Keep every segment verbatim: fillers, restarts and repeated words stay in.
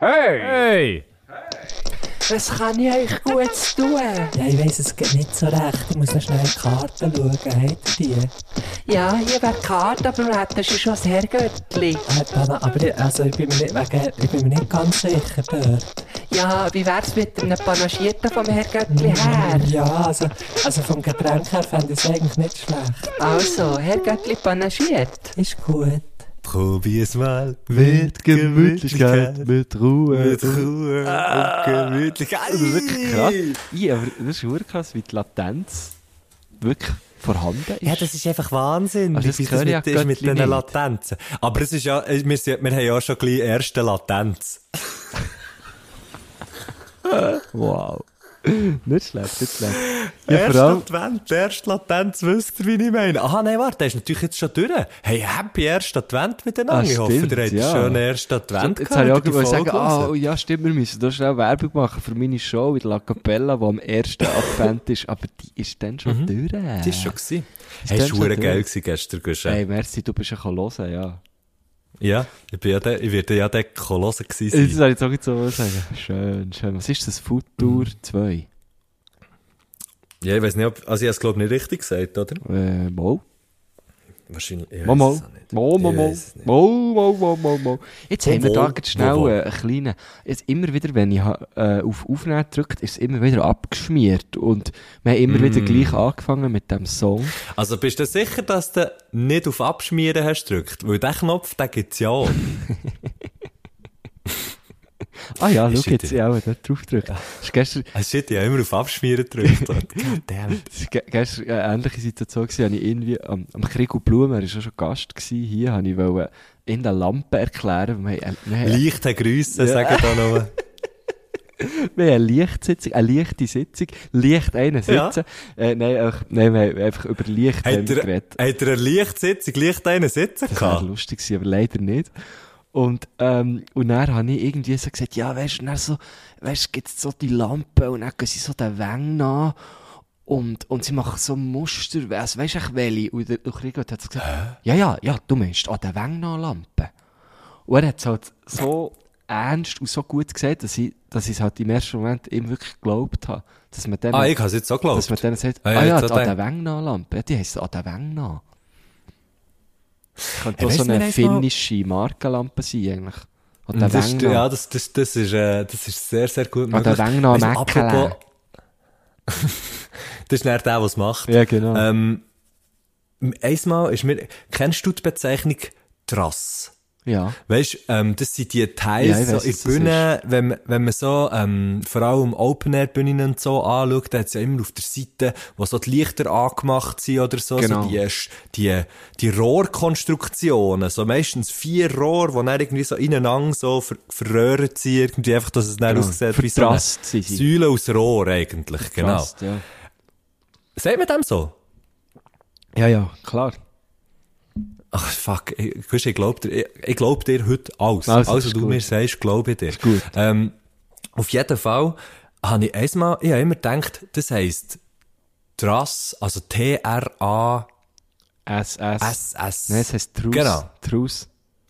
Hey! Hey! Was kann ich euch Gutes tun? Ja, ich weiss es geht nicht so recht. Ich muss noch schnell in die Karten schauen. Habt ihr die? Ja, hier wäre die Karte, aber wir hätten schon das Herrgöttli. Äh, Dana, aber ich, also, ich, bin mir nicht, wegen, ich bin mir nicht ganz sicher dort. Ja, wie wär's mit einem Panagierten vom Herrgöttli her? Ja, also, also vom Getränk her fände ich es eigentlich nicht schlecht. Also, Herrgöttli panagiert. Ist gut. Probier's mal Mit Gemütlichkeit, mit Ruhe. Mit Ruhe Ah. und Gemütlichkeit. Das ist wirklich krass. Ja, aber das ist wirklich krass, wie die Latenz wirklich vorhanden ist. Ja, das ist einfach Wahnsinn, Also wie das das höre ich mit, ja ist mit Göttli diesen nicht. Latenzen. Aber es ist ja, wir, sind, wir haben ja schon gleich erste Latenz. Wow. Nicht schlecht, nicht schlecht. Ja, Erste vor allem, Advent, erste Latenz, wisst ihr, wie ich meine? Aha, nein, warte, der ist natürlich jetzt schon durch. Hey, happy erster Advent miteinander. Ah, ich hoffe, stimmt, ihr habt ja. einen schönen ersten Advent jetzt habe ich auch die gewollt sagen, Folge ah, hören. oh, ja stimmt, wir müssen da schnell Werbung machen für meine Show in der La Capella, die am ersten Advent ist, aber die ist dann schon durch. Die ist schon gewesen. Ist Hey, dann es war schon verdammt geil durch. gewesen gestern, Guschen. Hey, merci, du bist ja hören, ja. Ja, ich, bin ja de, ich werde ja der Kolosse gewesen Das sein. soll ich jetzt auch so sagen. Schön, schön. Was ist das? Futur zwei? Ja, ich weiß nicht, ob, also ich habe es glaube ich nicht richtig gesagt, oder? Äh, mal. Wahrscheinlich, ich Mal, weiss mal. es auch nicht. Mal, mal, Ich mal. weiss es nicht. Mal, mal, mal, mal, mal. Jetzt Wo, haben wir wo? da gerade schnell Wo, wo? äh, einen kleinen, jetzt immer wieder, wenn ich ha- äh, auf Aufnehmen drückt, ist es immer wieder abgeschmiert und wir haben immer Mm. wieder gleich angefangen mit dem Song. Also bist du sicher, dass du nicht auf Abschmieren hast gedrückt? Weil den Knopf, den gibt's ja auch. Ah ja, Ist schau jetzt, wieder- ja, auch dort drauf drückt. Das ist gestern, Ah, shit, ich habe immer auf Abschmieren gedrückt. Damn. das ist ge- gestern eine ähnliche Situation gewesen, habe ich irgendwie am, am Krieg und Blumen, er war schon Gast gewesen, hier, habe ich wollte in der Lampe erklären, wir haben, wir haben, Leichte Grüße, Ja. sagen da noch. wir haben eine Lichtsitzung, eine leichte Sitzung, leicht einen Ja. sitzen, äh, nein, auch, nein, wir haben einfach über Licht haben Hat wir er, geredet. hat er eine Lichtsitzung, leicht einen sitzen Das wäre gehabt? lustig gewesen, aber leider nicht. Und, ähm, und dann habe ich irgendwie so gesagt, ja, weißt du, dann so, weißt du, gibt's so die Lampe und dann gehen sie so den Weng nach und, und sie machen so Muster, also weisst du echt welche? Und der Kriegert hat so gesagt, ja, ja, ja, du meinst, an der Weng nach Lampe. Und er hat es halt so ernst und so gut gesagt, dass ich, dass ich es halt im ersten Moment ihm wirklich geglaubt habe. Dass man dann, Ah, ich habe es jetzt auch dass man geglaubt. dann sagt, Ah, ah ja, ja, jetzt an auch der den- Weng nach Lampe. Ja, die heisst an der Weng nach. Könnte Hey, auch so weißt du, eine wir haben mal- finnische Markenlampe sein, eigentlich. An der Das ist, Weng ja, nach. das, das, das, ist, äh, das ist sehr, sehr gut An der Weng nach Weißt du, Mäckele. apropos- Das ist nicht der, der es macht. Ja, genau. Ähm, einmal ist mir, kennst du die Bezeichnung Trass? Ja. Weißt, ähm, das sind die Ja, Teils ich so weiss, in was der das Bühne, wenn, man- wenn man so, ähm, vor allem Open-Air-Bühnen und so anschaut, da hat es ja immer auf der Seite, wo so die Lichter angemacht sind oder so, Genau. so die, Sch- die, die Rohrkonstruktionen, so meistens vier Rohr, die dann irgendwie so ineinander so ver verröhrt sind, irgendwie einfach, dass es dann Genau. aussieht wie so eine Vertrasst sind sie. Säule aus Rohr eigentlich, genau. Fast, ja. Sagt man dem so? Ja, ja, klar. Ach, fuck, ich, ich, ich glaub dir, ich, ich glaub dir heute alles. Also, Also, ist du gut. mir sagst, glaube ich dir. gut. Ähm, auf jeden Fall habe ich einmal, ich habe immer gedacht, das heisst Trass, also T R A S, S. S S. Nein, es heisst Truss. Genau. Truss.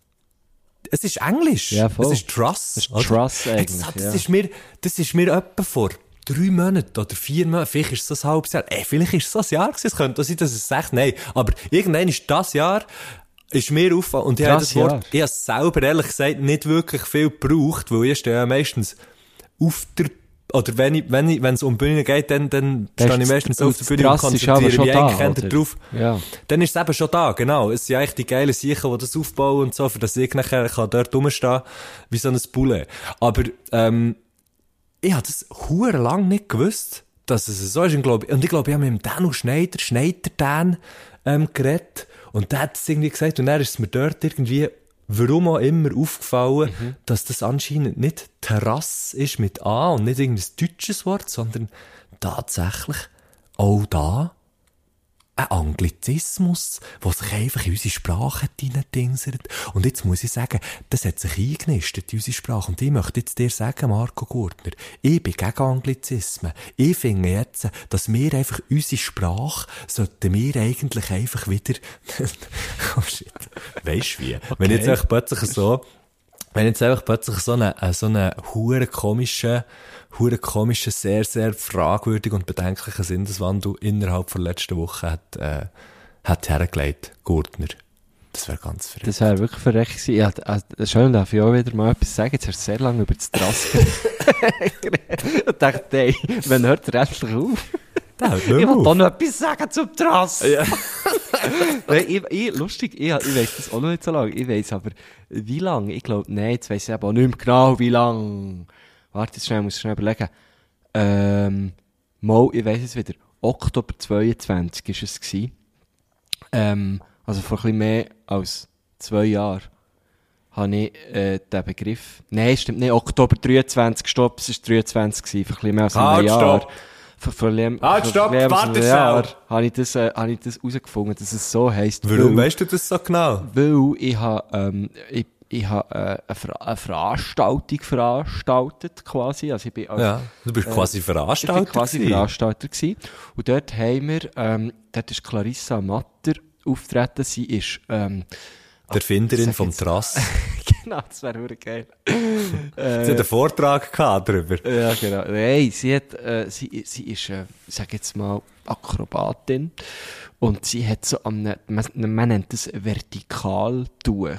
Es ist Englisch. Ja, voll. Es ist Truss. Das ist oder? Truss eigentlich, Jetzt, das, ja. ist mir, das ist mir etwa vor drei Monaten oder vier Monaten, vielleicht ist es so ein halbes Jahr, ey, vielleicht ist es so ein Jahr gewesen, es könnte auch sein, dass es echt, nein, aber irgendwann ist das Jahr, ist mir aufgefallen, und ich habe Krass, das Wort, Jahr. ich habe es selber ehrlich gesagt nicht wirklich viel gebraucht, weil ich stehe ja meistens auf der, oder wenn ich, wenn ich, wenn es um Bühne geht, dann, dann Das stehe ich ist- meistens das auf der Bühne und Trass ist aber konzentriere schon mich da, eigentlich eher oder? drauf. Ja. Dann ist es eben schon da, genau. Es sind eigentlich die geilen Sicher, die das aufbauen und so, für das ich nachher kann dort rumstehen wie so ein Bulle. Aber, ähm, ich habe das hure lang nicht gewusst, dass es so ist. Und, glaub, und ich glaube, ich habe mit dem Danu Schneider, Schneider Dan, ähm, geredet. Und der hat es irgendwie gesagt. Und dann ist es mir dort irgendwie, warum auch immer, aufgefallen, Mhm. dass das anscheinend nicht Terrasse ist mit A und nicht irgendein deutsches Wort, sondern tatsächlich auch da ein Anglizismus, der sich einfach in unsere Sprache hineindingselt. Und jetzt muss ich sagen, das hat sich eingenistet in unsere Sprache. Und ich möchte jetzt dir sagen, Marco Gurtner, ich bin gegen Anglizismen. Ich finde jetzt, dass wir einfach unsere Sprache, sollten wir eigentlich einfach wieder, oh shit, weisst du wie? Wenn jetzt echt plötzlich so, wenn jetzt einfach plötzlich so eine, äh, so eine hure komische, hure komische, sehr, sehr fragwürdigen und bedenklichen Sinneswandel innerhalb der letzten Woche hat, äh, hat hergelegt, Gurtner. Das wäre ganz verrückt. Das wäre wirklich verrückt gewesen. Ja, also, schön, darf ich auch wieder mal etwas sagen. Jetzt hast du sehr lange über das Trass geredet. Ich dachte, hey, wann hört er endlich auf? Der hört Ich nicht will mehr doch auf. noch etwas sagen zum Trass. Ja. Nein, ich, ich, lustig, ich, ich weiss das auch noch nicht so lange. Ich weiss aber, wie lange. Ich glaube, nein, jetzt weiss ich aber auch nicht mehr genau, wie lange. Warte, jetzt schnell, muss ich schnell überlegen. Ähm, mal, ich weiss es wieder. Oktober zweiundzwanzig war es gewesen. Ähm, also vor ein bisschen mehr als zwei Jahren habe ich äh, den Begriff... Nein, stimmt nicht. Oktober dreiundzwanzig, stopp, es war dreiundzwanzig gewesen, vor ein bisschen mehr als Halt, einem Jahr. stopp. Vor, vor, vor, Halt, vor stopp, mehr als warte einem schnell. Jahr habe ich das, äh, habe ich das herausgefunden, dass es so heisst. Warum weil, weißt du das so genau? Weil ich habe, ähm, ich, ich habe äh, eine, Ver eine Veranstaltung veranstaltet, quasi. Also ich bin als, Ja, du bist äh, quasi ich bin Veranstalter quasi gewesen. Veranstalter gewesen. Und dort haben wir, ähm, dort ist Clarissa Matter auftreten. Sie ist, ähm, Die Erfinderin sag vom jetzt- Trass. genau, das wäre wirklich geil. Sie hat einen Vortrag gehabt darüber. Ja, genau. Nein, sie hat, äh, sie, sie ist, äh, ich sag jetzt mal, Akrobatin. Und sie hat so am, man, man nennt das Vertikaltuch.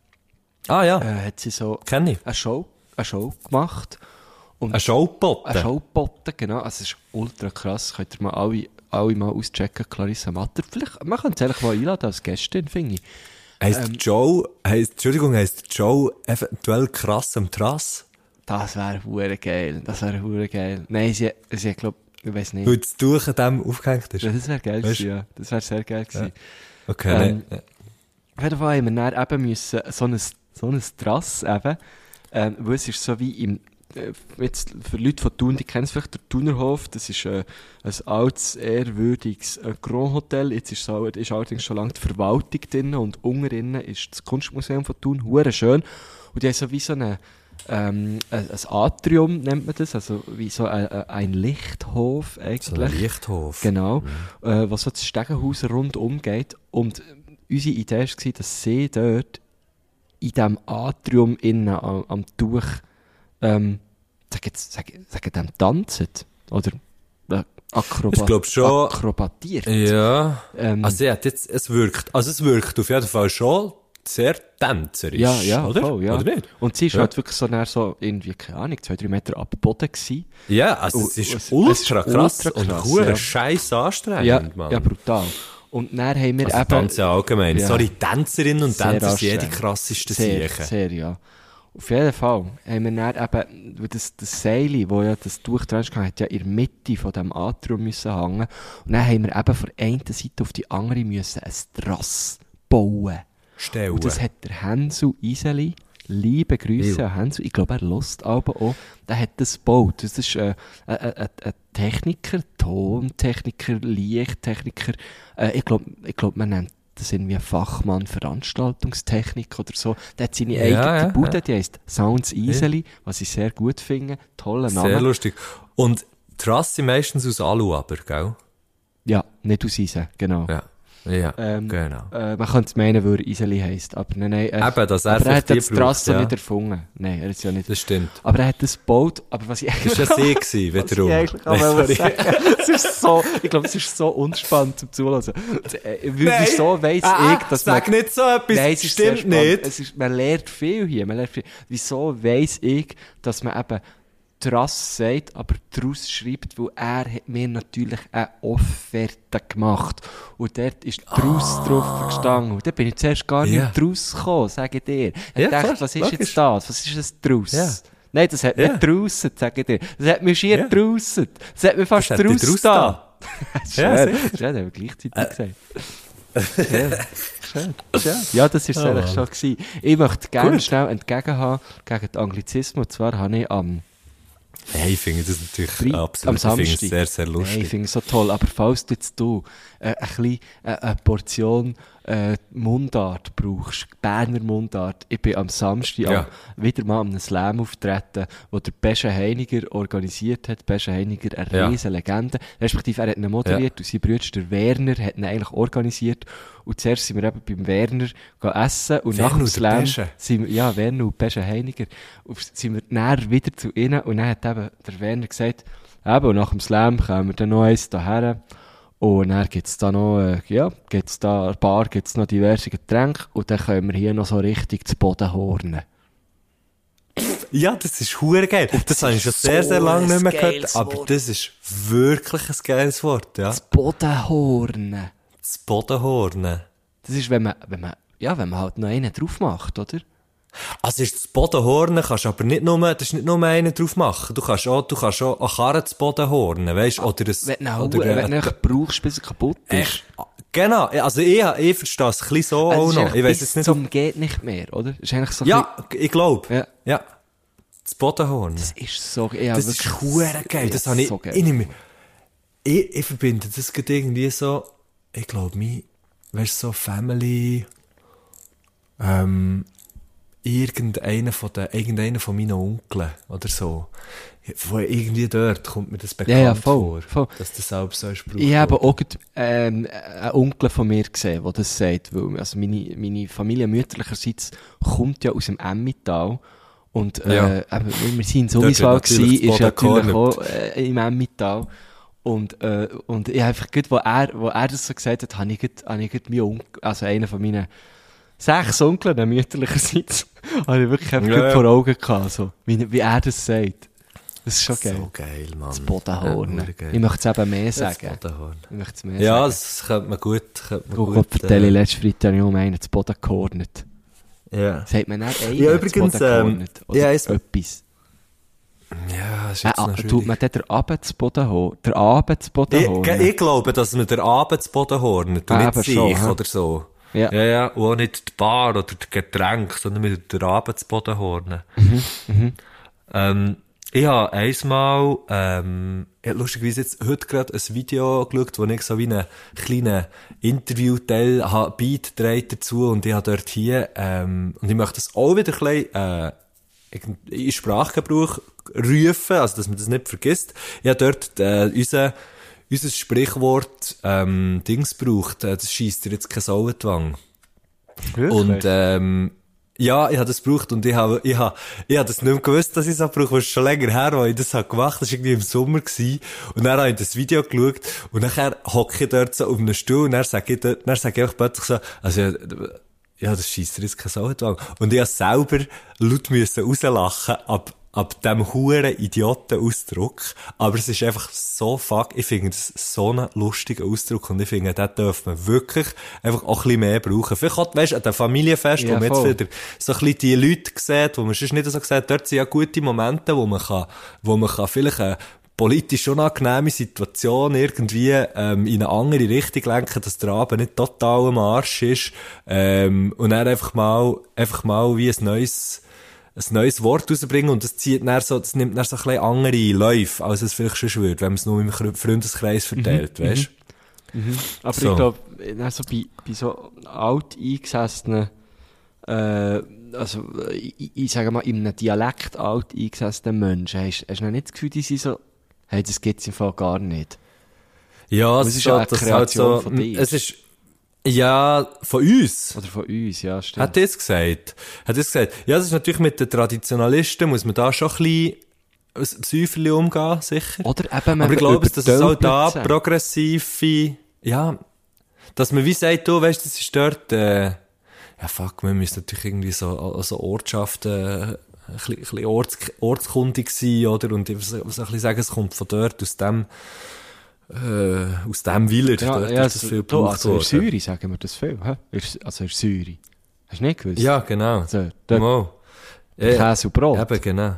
Ah ja, Äh, hat sie so kenne ich. eine Show, eine Show gemacht. Und Ein Showpotte. eine Show geboten, genau. Also, es ist ultra krass. Könnt ihr mal alle, alle mal auschecken. Clarissa Matter. Vielleicht, man könnte sie eigentlich mal einladen als Gästin, finde ich. Heisst Ähm, Joe, heisst, Entschuldigung, heisst Joe eventuell krass am Trass? Das wäre hure geil. Das wäre hure geil. Nein, sie, sie glaub, ich weiß nicht. Weil das Tuch an dem aufgehängt ist? Ja, das wäre geil Weißt- gewesen, ja. Das wäre sehr geil gewesen. Okay, Ähm, nein. Auf jeden Fall haben wir dann eben müssen, so ein, so ein Trass eben, ähm, wo es ist so wie im, äh, jetzt für Leute von Thun, die kennen es vielleicht, der Thunerhof, das ist äh, ein altes, ehrwürdiges äh, Grand Hotel, jetzt ist, so, ist allerdings schon lange die Verwaltung drin und unten drin ist das Kunstmuseum von Thun, hure schön, und die haben so wie so eine, ähm, ein, ein Atrium nennt man das, also wie so ein, ein Lichthof eigentlich. So ein Lichthof. Genau, äh, was so das Stegenhaus rundum geht. Und unsere Idee war, dass sie dort in diesem Atrium innen am, am Tuch, ähm, sag jetzt, sag, sag dem tanzen. Oder äh, Akrobat Ich glaub schon- akrobatiert. Ja. Ähm, Also, ja, jetzt, es wirkt, also es wirkt auf jeden Fall schon sehr tänzerisch. ja, ja, oder? voll, ja. Oder nicht? Und sie war Ja. halt wirklich so, näher so irgendwie, keine Ahnung, zwei, drei Meter ab dem Boden gewesen. Ja, also Oh, es ist es- ultra es ist krass ultra und krass, hure ja. scheiß anstrengend, Ja, Mann. ja, brutal. Und dann haben wir Also eben... Tanzen allgemein. Ja. Sorry, Tänzerinnen und Sehr Tänzer sind ja die anstrengend. krassesten Sehr, Siechen. sehr, ja. Auf jeden Fall haben wir dann eben, weil das, das Seil, wo ja das Tuch dran ist, hat ja in der Mitte von diesem Atrium müssen hängen. Und dann haben wir eben von der einen Seite auf die andere müssen ein Trass bauen. Stellen. Und das hat der Hänsel Iseli, liebe Grüße Ja. an Hänsel, ich glaube, er hört aber auch, der hat das gebaut. Das ist äh, ein, ein, ein Techniker, Tontechniker, Lichttechniker, äh, ich glaube, ich glaub, man nennt das irgendwie Fachmann Veranstaltungstechnik oder so. Der hat seine Ja, eigene ja, Bude, ja. die heisst Sounds Iseli, was ich sehr gut finde. Toller Sehr Name. lustig. Und Trass sind meistens aus Alu aber, gell? Ja, nicht aus Eisen, genau. Ja. Ja, Ähm, genau. Äh, man könnte es meinen, weil er Iseli heisst, aber nein, nein. Er, Eben, dass er aber er hat vielleicht die das Trass braucht, ja. nicht erfunden. Nein, er hat es ja nicht. Das stimmt. Aber er hat das gebaut, aber was ich eigentlich... Das war ja sie gewesen, was ich wiederum. eigentlich auch Nein, wollte sorry. sagen, es ist so, ich glaube, es ist so unspannend zum Zuhören. Äh, wie- Nein. Wieso weiss Ah, ich, dass sag man... nicht so etwas, Nein, es ist sehr stimmt spannend. nicht. Es ist, man lernt viel hier, man lernt viel. Wieso weiss ich, dass man eben Trass sagt, aber Trass schreibt, weil er hat mir natürlich eine Offerte gemacht. Und dort ist Trass Ah. drauf gestanden. Und da bin ich zuerst gar nicht Ja. draus gekommen, sage ich dir. Ich Ja, dachte, klar, was ist logisch. jetzt das? Was ist das Trass? Ja. Nein, das hat Ja. nicht draussen, sage ich dir. Das hat mir schier Ja. draussen. Das hat mir fast Das hat dich draussen draus da. Ja, Schön. Schön, haben wir gleichzeitig gesagt. Schön. Schön. Schön. Ja, das war es Oh, eigentlich Mann. schon gewesen. Ich möchte gerne Gut. schnell entgegenhaben gegen den Anglizismus. Und zwar habe ich am, Hey, ich finde das natürlich Drei- absolut, am ich finde es Samstag. sehr, sehr Nein, lustig. ich finde es so toll. Aber falls du jetzt du, äh, ein bisschen, äh, eine Portion äh, Mundart brauchst, Berner Mundart, ich bin am Samstag Ja. am, wieder mal an einem Slam auftreten, wo der Besche Heiniger organisiert hat. Besche Heiniger, eine Ja. riesen Legende. Respektive, er hat ihn moderiert und sein Bruder, der Werner, hat ihn eigentlich organisiert. Und zuerst sind wir eben beim Werner gehen essen. Und Werner nach dem und der Slam Pesche. sind wir, ja, Werner und Pesche Heiniger. Und sind wir näher wieder zu ihnen. Und dann hat eben der Werner gesagt, eben, und nach dem Slam kommen wir dann noch eins daher. Und dann gibt's da noch, äh, ja, gibt's da, an der Bar gibt's noch diverse Getränke. Und dann können wir hier noch so richtig zu Boden hornen. Ja, das ist hure geil. Das, das habe ich schon sehr, so sehr lange nicht mehr ein gehört. geiles Aber Wort. das ist wirklich ein geiles Wort, ja. Zu Boden hornen. Das Bodenhornen. Das ist, wenn man, wenn man, ja, wenn man halt noch einen drauf macht, oder? Also ist das Bodenhornen, kannst du aber nicht nur, das ist nicht nur einen drauf machen. Du kannst auch, du kannst auch eine Karre zu Boden hornen, weisst, oder ein, Wenn du oder wenn ein- du nicht brauchst, bis er kaputt ist. Echt? Genau, also ich, ich verstehe es ein bisschen so Also auch es ist noch. eigentlich Ich weiss bis jetzt nicht, zum geht nicht mehr, oder? Es ist eigentlich so ein ja, ich glaube. bisschen- ja. Ja. Das Bodenhornen. Das ist so, ja, Das wirklich ist hure geil. Das habe ich, so geil. ich, nehme- ich, ich verbinde das gerade irgendwie so, ich glaube, mein, weißt du, so Family, ähm, irgendeiner von den, irgendeiner von meinen Onkeln oder so. Von irgendwie dort kommt mir das bekannt Ja, ja, voll, vor, voll. dass das selbst so ist. Ich habe auch gerade, ähm, einen Onkel von mir gesehen, der das sagt, weil, also meine, meine Familie mütterlicherseits kommt ja aus dem Emmental. Und, äh, Ja. eben, weil wir sind Dort sowieso wird natürlich gewesen, das ist ja Boden natürlich gehornet. auch, äh, im Emmental. Und, äh, und ich einfach gut, wo er, wo er das so gesagt hat, habe ich gut, habe ich gut meinen Onkel, also einer von meinen sechs Onkeln, mütterlicherseits, habe ich wirklich einfach Ja, gut ja. vor Augen gehabt, so, wie, wie er das sagt. Das ist schon geil. So geil, Mann. Das Bodenhorn. Ja, hure geil. Ich möchte es eben mehr Das sagen. Bodenhorn. Ich möchte es mehr Ja, sagen. das könnte man gut, könnte man Guck, gut, Gott erzähle ich äh, letzten Freitag habe ich um einen zu Boden gehornet. ja. Sagt man nicht einen Ja, zu übrigens, Boden ähm, gehornet? Oder ja, es- etwas? Ja, das ist Äh, jetzt ah, noch tut schwierig. man dann den Abend zu Boden holen? Der Abend zu Boden Ich, holen? ich glaube, dass man den Abend zu Boden hornet und Ah, nicht eben sich schon, hä? oder so. Ja. Ja, ja, und auch nicht die Bar oder die Getränke, sondern mit den Abend zu Boden hornen. Mhm, ähm, ich habe einmal, ähm, ich habe lustigerweise jetzt heute gerade ein Video geschaut, wo ich so wie einen kleinen Interviewteil habe, Beat dreht dazu und ich habe dort hier, ähm, und ich möchte das auch wieder ein bisschen, äh, irgend- in Sprachgebrauch rufen, also dass man das nicht vergisst. Ich habe dort äh, unser, unser Sprichwort ähm, Dings gebraucht, äh, das scheisst dir jetzt kein Sau in die Wange. Wirklich? Und ähm, ja, ich habe das gebraucht und ich habe, ich habe, ich habe das nicht mehr gewusst, dass ich das brauche, es ist schon länger her, als ich das habe gemacht. Das war irgendwie im Sommer gewesen. Und dann habe ich das Video geschaut und nachher hocke ich dort so auf einem Stuhl und dann sage ich dort, dann sage ich einfach plötzlich so, also ja, ja, das scheisst dir jetzt kein Sau in die Wange. Und ich habe selber laut müssen rauslachen ab, ab dem huren Idioten-Ausdruck. Aber es ist einfach so fuck, ich finde das so einen lustigen Ausdruck und ich finde, den darf man wirklich einfach auch ein bisschen mehr brauchen. Vielleicht auch, weisst du, an dem Familienfest, Ja, wo man jetzt voll. wieder so ein bisschen die Leute sieht, wo man sonst nicht so sieht, dort sind ja gute Momente, wo man kann, wo man kann vielleicht eine politisch unangenehme Situation irgendwie ähm, in eine andere Richtung lenken, dass der Abend nicht total am Arsch ist, ähm, und dann einfach mal, einfach mal wie ein neues, ein neues Wort rausbringen und das zieht dann so, das nimmt dann so ein bisschen andere Läufe, als es vielleicht schon würde, wenn man es nur im Kr- Freundeskreis verteilt, Mhm, weisst? Aber So. ich glaube, also bei, bei so alt eingesessenen, äh, also ich, ich sage mal, in einem Dialekt alt eingesessenen Menschen, hast, hast du noch nicht das Gefühl, die sind so, hey, das gibt's im Fall gar nicht. Ja, es ist ja eine das Kreation halt von dir. es ist, ja, von uns. Oder von uns, ja, stimmt. Hat das gesagt? Hat das gesagt? Ja, das ist natürlich mit den Traditionalisten, muss man da schon ein bisschen aus Säuferli umgehen, sicher. Oder eben, wenn Aber ich man glaube, dass es auch da übertölpelt sagt. progressive, ja, dass man wie sagt, du, weißt, das ist dort, äh, ja, fuck, wir müssen natürlich irgendwie so, also Ortschaften, äh, ein bisschen, ein bisschen orts, ortskundig sein, oder? Und ich so, so ein bisschen sagen, es kommt von dort, aus dem, äh, aus dem Village, Ja, dort ja, ist das so, viel du, gebraucht also in worden. Säure sagen wir das viel, hä? In- Also in Säure. Hast du nicht gewusst? Ja, genau. So, dort, Mal. Ja, Käse und Brot. eben, genau.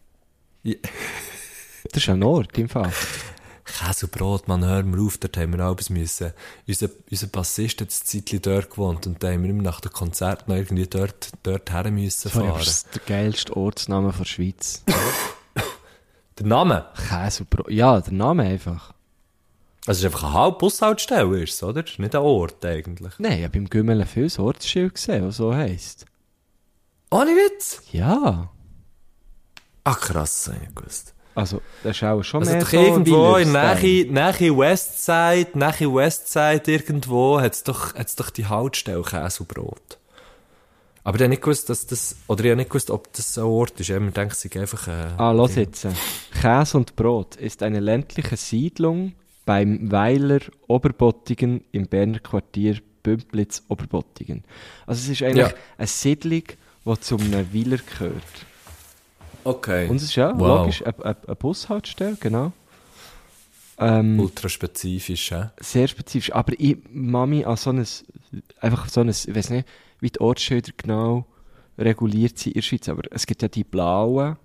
Das ist ein Ort, im Fall. Käse und Brot, man, hör mir auf, dort haben wir alles müssen. Unser, unser Bassist hat ein Zeitchen dort gewohnt und da haben wir immer nach dem Konzert noch irgendwie dort, dort her müssen Sorry, aber fahren. das ist der geilste Ortsname der Schweiz. Der Name? Käse und Brot. Ja, der Name einfach. Also es ist einfach eine Haupt- Bushaltestelle, ist es, oder? Das ist nicht ein Ort, eigentlich. Nein, ich habe beim Gümmelen viel Ortsschild gesehen, was so heisst. Ohne Witz? Ja. Ach, krass, ich nicht gewusst. Also, das ist auch schon Also mehr doch so irgendwo in Wieler-Style. Nähe, Nähe Westside, Nähe Westside irgendwo hat's doch, hat's doch die Haltestelle Käse und Brot. Aber ich habe nicht gewusst, dass das, oder ich habe nicht gewusst, ob das so ein Ort ist. Ich habe mir gedacht, es ist einfach, äh, Ah, los jetzt. Käse und Brot ist eine ländliche Siedlung beim Weiler Oberbottingen im Berner Quartier Bümplitz-Oberbottingen. Also es ist eigentlich Ja. eine Siedlung, die zu einem Weiler gehört. Okay. Und es ist ja Wow. logisch eine, eine, eine Bushaltestelle, genau. Ähm, Ultra spezifisch, hä? sehr spezifisch. Aber ich Mami an so ein, einfach so ein, ich weiß nicht, wie die Ortsschilder genau reguliert sind in der Schweiz, aber es gibt ja die blauen,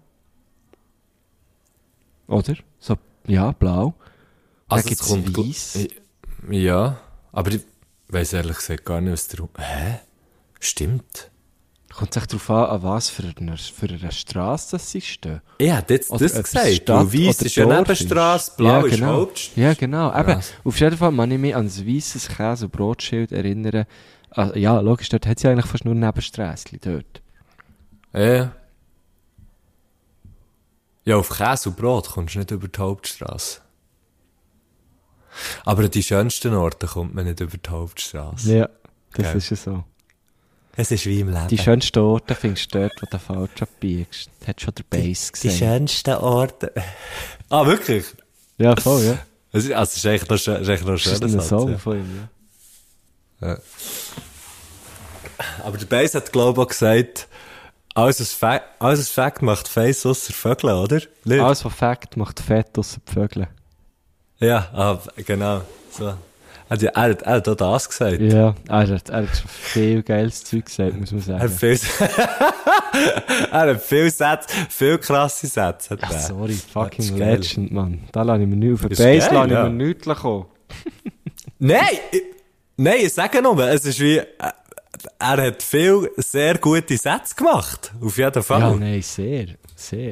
oder? So, ja, blau. Also Dann es gibt's kommt gl- weiss. Ja, aber ich weiss ehrlich gesagt gar nicht, was der... Hä? Stimmt. Kommt es darauf an, an was für eine, für eine Strasse das sie stehen. Ich hätte jetzt Oder das ob es gesagt. Stadt Weil weiss oder ist ja Dorf Nebenstrasse, ist. blau Ja, ist genau. Hauptstrasse. Ja, genau. Eben, Krass. auf jeden Fall kann ich mich an ein weisses Käse- und Brotschild erinnern. Ah, ja, logisch, dort hat es ja eigentlich fast nur Nebensträsschen dort. Ja. Ja, auf Käse und Brot kommst du nicht über die Hauptstrasse. Aber an die schönsten Orte kommt man nicht über die Hauptstrasse. Ja, das Gell. ist ja so. Es ist wie im Leben. Die schönsten Orte findest du dort, wo du falsch abbiegst. Das hat schon der Bass Die gesagt. schönsten Orte. Ah, wirklich? Ja, voll, ja. Es ist, also, es ist eigentlich noch, schön- ist eigentlich noch ein Das ist schöner ein Satz, Song ja. von ihm, ja. Ja. Aber der Bass hat, glaube ich, auch gesagt, alles was Fa- alles was Fact macht Face ausser Vögel, oder? Nicht? Alles, was Fakt macht, Fett ausser die Vögel. Ja, ah, genau. So. Er, hat ja- er, hat- er hat auch das gesagt. Ja, er hat, er hat schon viel geiles Zeug gesagt, muss man Er hat sagen. viel, er hat viel Sätze, viel krasse Sätze. Hat Ja, er. sorry, Das fucking ist geil. Legend, Mann. Da lasse ich mir nicht auf den Ist Bass geil, lasse ich ja. mir nichts kommen. Nein! Ich, nein, ich sage nur, es ist wie, äh, er hat viel sehr gute Sätze gemacht. Auf jeden Fall. Ja, nein, sehr, sehr.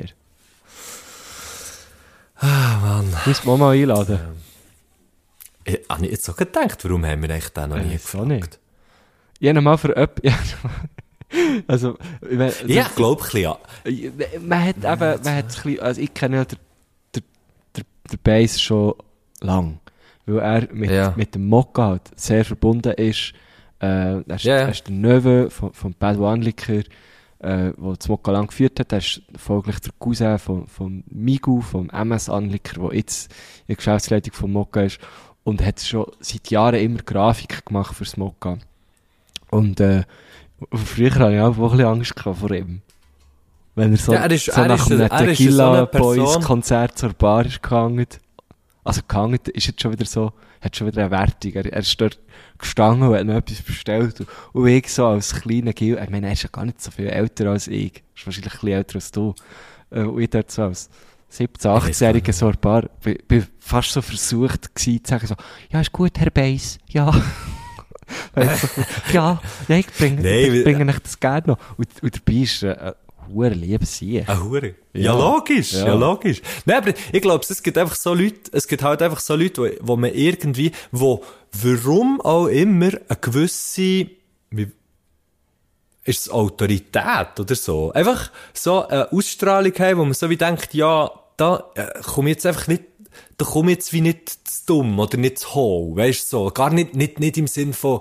Ah, Mann. Muss man mal einladen. Ich habe ich jetzt auch gedacht, warum haben wir echt den noch nie Äh, so gefragt? nicht. Ich habe mal für öpp... also, ich meine, Ja, ich glaube ein bisschen, ja. man hat eben, man hat ein bisschen, also ich kenne ja den, den, den, den Bass schon lang, weil er mit, Ja. mit dem Mokka halt sehr verbunden ist. Äh, er, ist Ja, ja. er ist der Neue von, von Bad One Liquor, äh, der das Mokka lang geführt hat. Er ist folglich der Cousin von, von Migu, vom M S Anliker, der jetzt in der Geschäftsleitung von Mokka ist und hat schon seit Jahren immer Grafik gemacht fürs Mokka. Und äh, früher hatte ich auch ein bisschen Angst gehabt vor ihm. Wenn er so, Ja, er ist- so er nach ist- einem er ist so eine Tequila Person. Boys Konzert zur Bar ist gegangen. Also gegangen ist jetzt schon wieder so, hat schon wieder eine Wertung. Er, er ist dort gestanden und hat noch etwas bestellt. Und, und ich so als kleiner Gil, ich meine, er ist ja gar nicht so viel älter als ich. Er ist wahrscheinlich ein bisschen älter als du. Äh, Und ich dort so als siebzehn-, achtzehnjähriger so ein paar, bin, bin fast so versucht gewesen, zu sagen so, ja, ist gut, Herr Bass, ja. Weißt du, ja, ja, ich bringe, Nein, ich wir- bringe euch das gerne noch. Und, und dabei ist er ein hoher Liebesieg. Eine Hure. Ja, Ja. logisch, ja, Ja. logisch. Nein, aber ich glaube, es gibt einfach so Leute, es gibt halt einfach so Leute, wo, wo man irgendwie, wo, warum auch immer, eine gewisse, wie, ist es Autorität oder so? Einfach so eine Ausstrahlung haben, wo man so wie denkt, ja, da äh, komme ich jetzt einfach nicht, da komme ich jetzt wie nicht zu dumm oder nicht zu hohl, weißt du so. Gar nicht, nicht, nicht im Sinn von,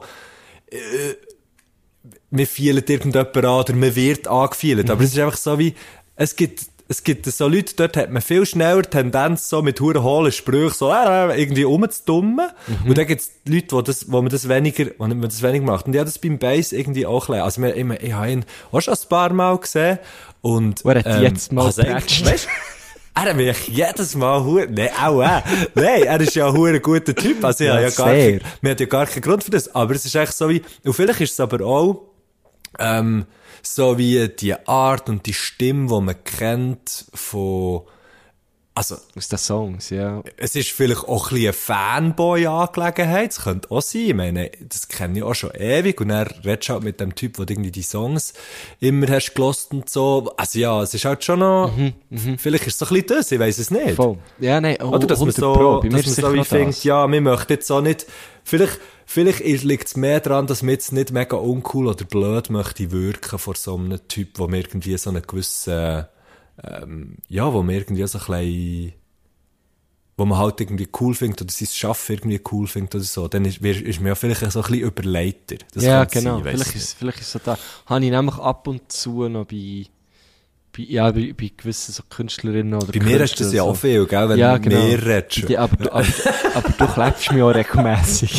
mir fielen irgendjemand an oder man wird angefielt. Aber es ist einfach so wie, es gibt, es gibt so Leute, dort hat man viel schneller Tendenz, so mit huren hohlen Sprüchen so, äh, irgendwie rumzudummen. Und dann gibt es Leute, wo das, wo man das weniger, wo man das weniger macht. Und ich habe das beim Bass irgendwie auch gelernt. Also, wir, ich, ich habe ihn auch schon ein paar Mal gesehen. Und, Und er hat jetzt mal also eigentlich, gepatcht. weißt, er hat mich jedes Mal hure, nein, auch äh. Nein, er ist ja ein hure guter Typ. Also, ich Ja, habe ja gar sehr. kein, wir haben ja gar keinen Grund für das. Aber es ist echt so wie, und vielleicht ist es aber auch, ähm, so wie die Art und die Stimme, die man kennt von, also, Aus den Songs, ja. es ist vielleicht auch ein bisschen eine Fanboy-Angelegenheit. Das könnte auch sein. Ich meine, das kenne ich auch schon ewig. Und dann redest du halt mit dem Typ, der irgendwie die Songs immer hast gelost und so. Also ja, es ist halt schon noch, vielleicht ist es so ein bisschen das, ich weiss es nicht. Voll. Ja, nein, oh, Oder dass man hundert so, Pro. Bei mir dass ist man sicher so wie noch findet, das. ja, wir möchten jetzt so nicht, vielleicht, vielleicht liegt es mehr daran, dass man jetzt nicht mega uncool oder blöd möchte wirken vor so einem Typ, wo man irgendwie so einen gewissen, ähm, ja, wo man irgendwie so ein bisschen, wo man halt irgendwie cool findet oder sein Schaffen irgendwie cool findet oder so, dann ist, ist man ja vielleicht so ein bisschen überleiter. Das ja, kann genau. sein, weiss Vielleicht nicht. ist, vielleicht ist so da. Habe ich nämlich ab und zu noch bei, bei, ja, bei, bei gewissen so Künstlerinnen oder Bei mir ist das ja so. auch viel, gell, wenn Ja, du mit genau. mir redest. Die, aber, du, aber, aber du klebst mich auch regelmässig.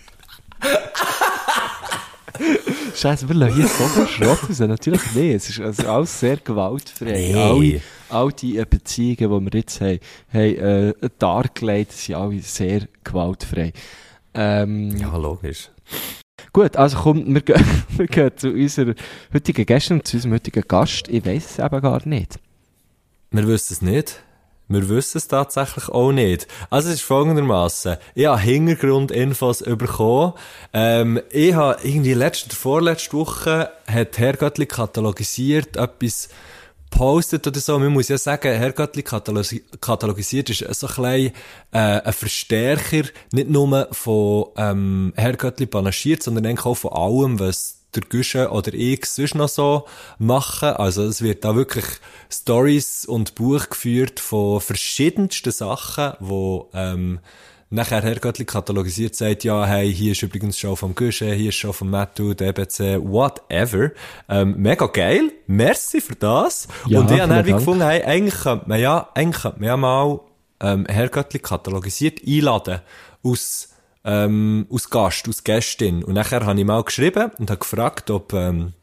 Scheiße, wir lassen hier so viel Schrott raus. Natürlich nicht. Es ist also alles sehr gewaltfrei. Nee. Alle, all die äh, Beziehungen, die wir jetzt haben, haben äh, dargelegt, sind alle sehr gewaltfrei. Ähm, Ja, logisch. Gut, also komm, wir, gehen, wir gehen zu unserer heutigen Gästin, zu unserem heutigen Gast. Ich weiss es eben gar nicht. Wir wissen es nicht. Wir wissen es tatsächlich auch nicht. Also es ist folgendermaßen: Ich habe Hintergrundinfos bekommen. Ähm, ich habe irgendwie letzte oder vorletzte Woche hat Herr Göttli katalogisiert, etwas postet oder so. Man muss ja sagen, Herr Göttli katalogi- katalogisiert ist so ein bisschen äh, ein Verstärker, nicht nur von ähm, Herr Göttli panaschiert, sondern eigentlich auch von allem, was der Güsche oder ich sonst noch so machen. Also es wird da wirklich Stories und Buch geführt von verschiedensten Sachen, wo ähm, nachher Herr Göttli katalogisiert sagt, ja, hey, hier ist übrigens schon vom Güsche, hier ist schon vom Mattu, D B C, whatever. Ähm, mega geil. Merci für das. Ja, und ich habe dann vielen wie Dank. gefunden, hey, eigentlich könnte man ja, eigentlich könnte man ja mal ähm, Herr Göttli katalogisiert einladen aus Ähm, aus Gast, aus Gästin. Und nachher habe ich mal geschrieben und habe gefragt, ob, ähm,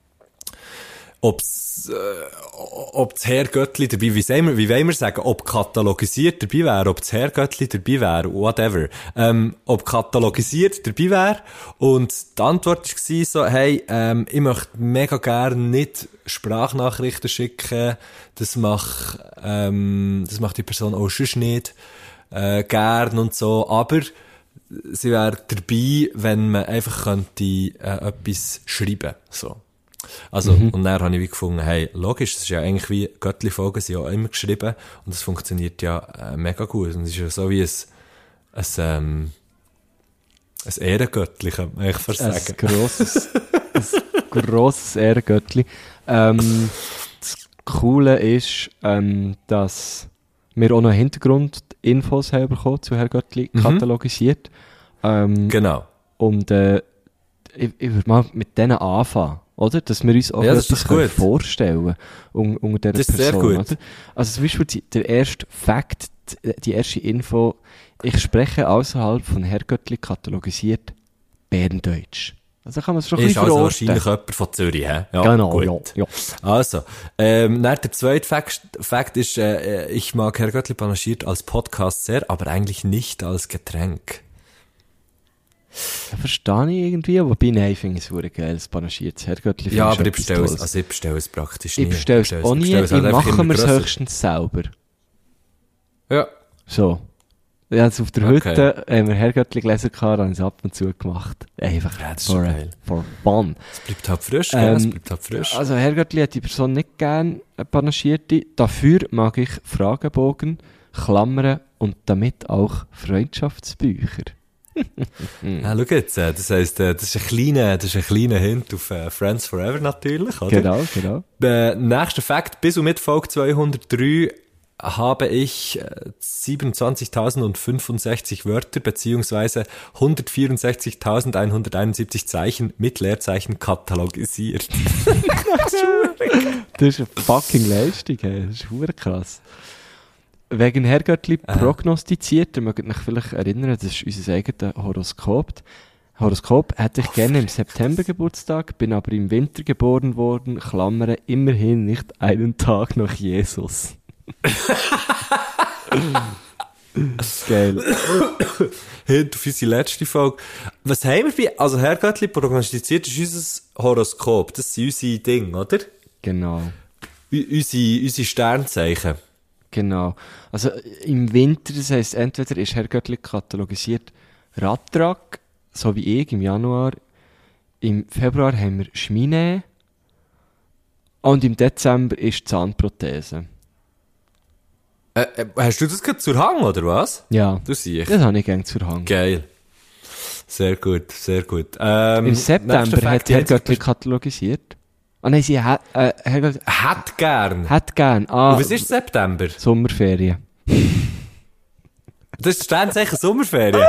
ob's, äh, ob das Herr Göttli dabei, wie, sagen wir, wie wollen wir sagen, ob katalogisiert dabei wäre, ob das Herr Göttli dabei wäre, whatever. Ähm, ob katalogisiert dabei wäre. Und die Antwort war so, hey, ähm, ich möchte mega gerne nicht Sprachnachrichten schicken. Das macht, ähm, das macht die Person auch sonst nicht, äh, gern und so. Aber sie wäre dabei, wenn man einfach könnte, äh, etwas schreiben, so. Also, Mhm. und dann habe ich wie gefunden, hey, logisch, das ist ja eigentlich wie Göttli-Folgen sind ja auch immer geschrieben und das funktioniert ja äh, mega gut. Und es ist ja so wie ein, ein, ähm, ein Ehrengöttli, kann man eigentlich fast Ein sagen. grosses, ein grosses Ehrengöttli. Ähm, das Coole ist, ähm, dass wir auch noch Hintergrundinfos haben bekommen zu Herr Göttli Mhm. katalogisiert. Ähm, Genau. Und äh, ich, ich würde mal mit denen anfangen, oder? Dass wir uns auch Ja, das ist etwas doch gut. können vorstellen un, unter dieser Das ist sehr Person. gut. Oder? Also zum Beispiel die, der erste Fakt, die, die erste Info, ich spreche außerhalb von Herr Göttli katalogisiert Berndeutsch. Also kann man es schon ein Ist bisschen also verorten. wahrscheinlich jemand von Zürich, hä? Ja, Genau, gut. ja, ja. Also, ähm, dann der zweite Fakt, Fakt ist, äh, ich mag Herr Göttli panaschiert als Podcast sehr, aber eigentlich nicht als Getränk. Ja, verstehe ich irgendwie, wobei nein, ich finde es verdammt geil, das panaschiert Herr Göttli. Ja, finde aber ich ich etwas bestelle es, Tolles. also ich bestelle es praktisch nie. Ich bestelle es auch nie, bestelle ich es halt einfach mache immer mir es grösser. höchstens selber. Ja. So. Ja, also auf der Okay. Hütte haben wir Herrgöttli gelesen gehabt, haben es ab und zu gemacht. Einfach Ja, das ist for, schon geil. for fun. Es bleibt halt frisch, gell? Es Ähm, bleibt halt frisch. Also Herrgöttli hat die Person nicht gern, eine panaschierte. Dafür mag ich Fragebogen, Klammern und damit auch Freundschaftsbücher. Ah, schau jetzt, äh, das heisst, äh, das ist ein kleiner, das ist ein kleiner Hint auf äh, Friends Forever natürlich, oder? Genau, genau. Der nächste Fakt, bis und mit Folge zweihundertdrei habe ich äh, siebenundzwanzigtausendfünfundsechzig Wörter beziehungsweise hundertvierundsechzigtausendeinhunderteinundsiebzig Zeichen mit Leerzeichen katalogisiert. Das ist eine fucking Leistung, hey. Das ist verdammt krass. Wegen Herrgöttli prognostiziert, ihr mögt euch vielleicht erinnern, das ist unser eigenes Horoskop. Horoskop hätte ich gerne im September Geburtstag, bin aber im Winter geboren worden, Klammern, immerhin nicht einen Tag nach Jesus. Geil. Hint auf unsere letzte Folge. Was haben wir bei, also Herr Göttli prognostiziert ist unser Horoskop, das sind unsere Dinge, oder? Genau. U- unsere, unsere Sternzeichen. Genau. Also im Winter, das heisst, entweder ist Herr Göttli katalogisiert Radtrack, so wie ich im Januar. Im Februar haben wir Schmine. Und im Dezember ist Zahnprothese. Äh, äh, hast du das gerade zur Hang, oder was? Ja, Du siehst. das habe ich gerne zur Hand. Geil. Sehr gut, sehr gut. Ähm, Im nächster September Fakt, hat die Herr einzige Göttli katalogisiert Ah nein, sie hat, äh, hat, Hat gern. hat gern. Ah, Und was ist September? Sommerferien. Das ist Sternzeichen Sommerferien.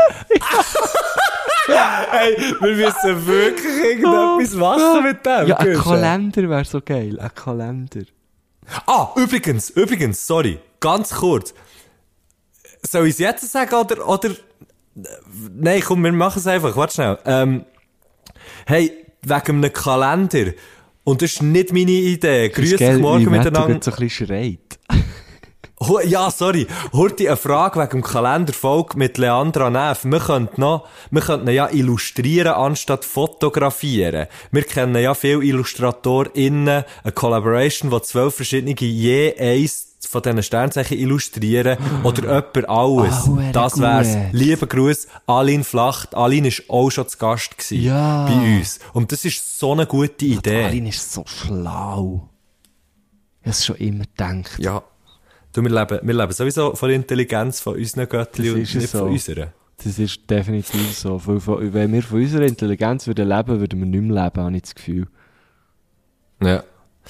Hey, wir müssen wirklich irgendetwas machen mit dem. Ja, ein Guschen. Kalender wäre so geil. Ein Kalender. Ah, übrigens, übrigens, sorry, ganz kurz. Soll ich es jetzt sagen oder, oder, nein, komm, wir machen es einfach, warte schnell. Ähm, hey, wegen einem Kalender, und das ist nicht meine Idee, grüß dich morgen miteinander. so ein bisschen schreit. Ho- Ja, sorry. Horti, eine Frage wegen dem Kalenderfolge mit Leandra Neff. Wir könnten noch, wir könnten ihn ja illustrieren anstatt fotografieren. Wir kennen ja viele IllustratorInnen, eine Collaboration, wo zwölf verschiedene je eins von diesen Sternzeichen illustrieren oder jemand alles. Oh, wäre das gut. wär's. Lieber Gruß, Aline Flacht. Aline ist auch schon zu Gast gewesen. Ja. Bei uns. Und das ist so eine gute Idee. Aline ist so schlau. Ich habe es schon immer gedacht. Ja. Du, wir leben, wir leben sowieso von der Intelligenz von unseren Göttli Das und ist nicht es so. von unserer. Das ist definitiv so. Weil von- Wenn wir von unserer Intelligenz würden leben, würden wir nicht mehr leben, habe ich das Gefühl. Ja.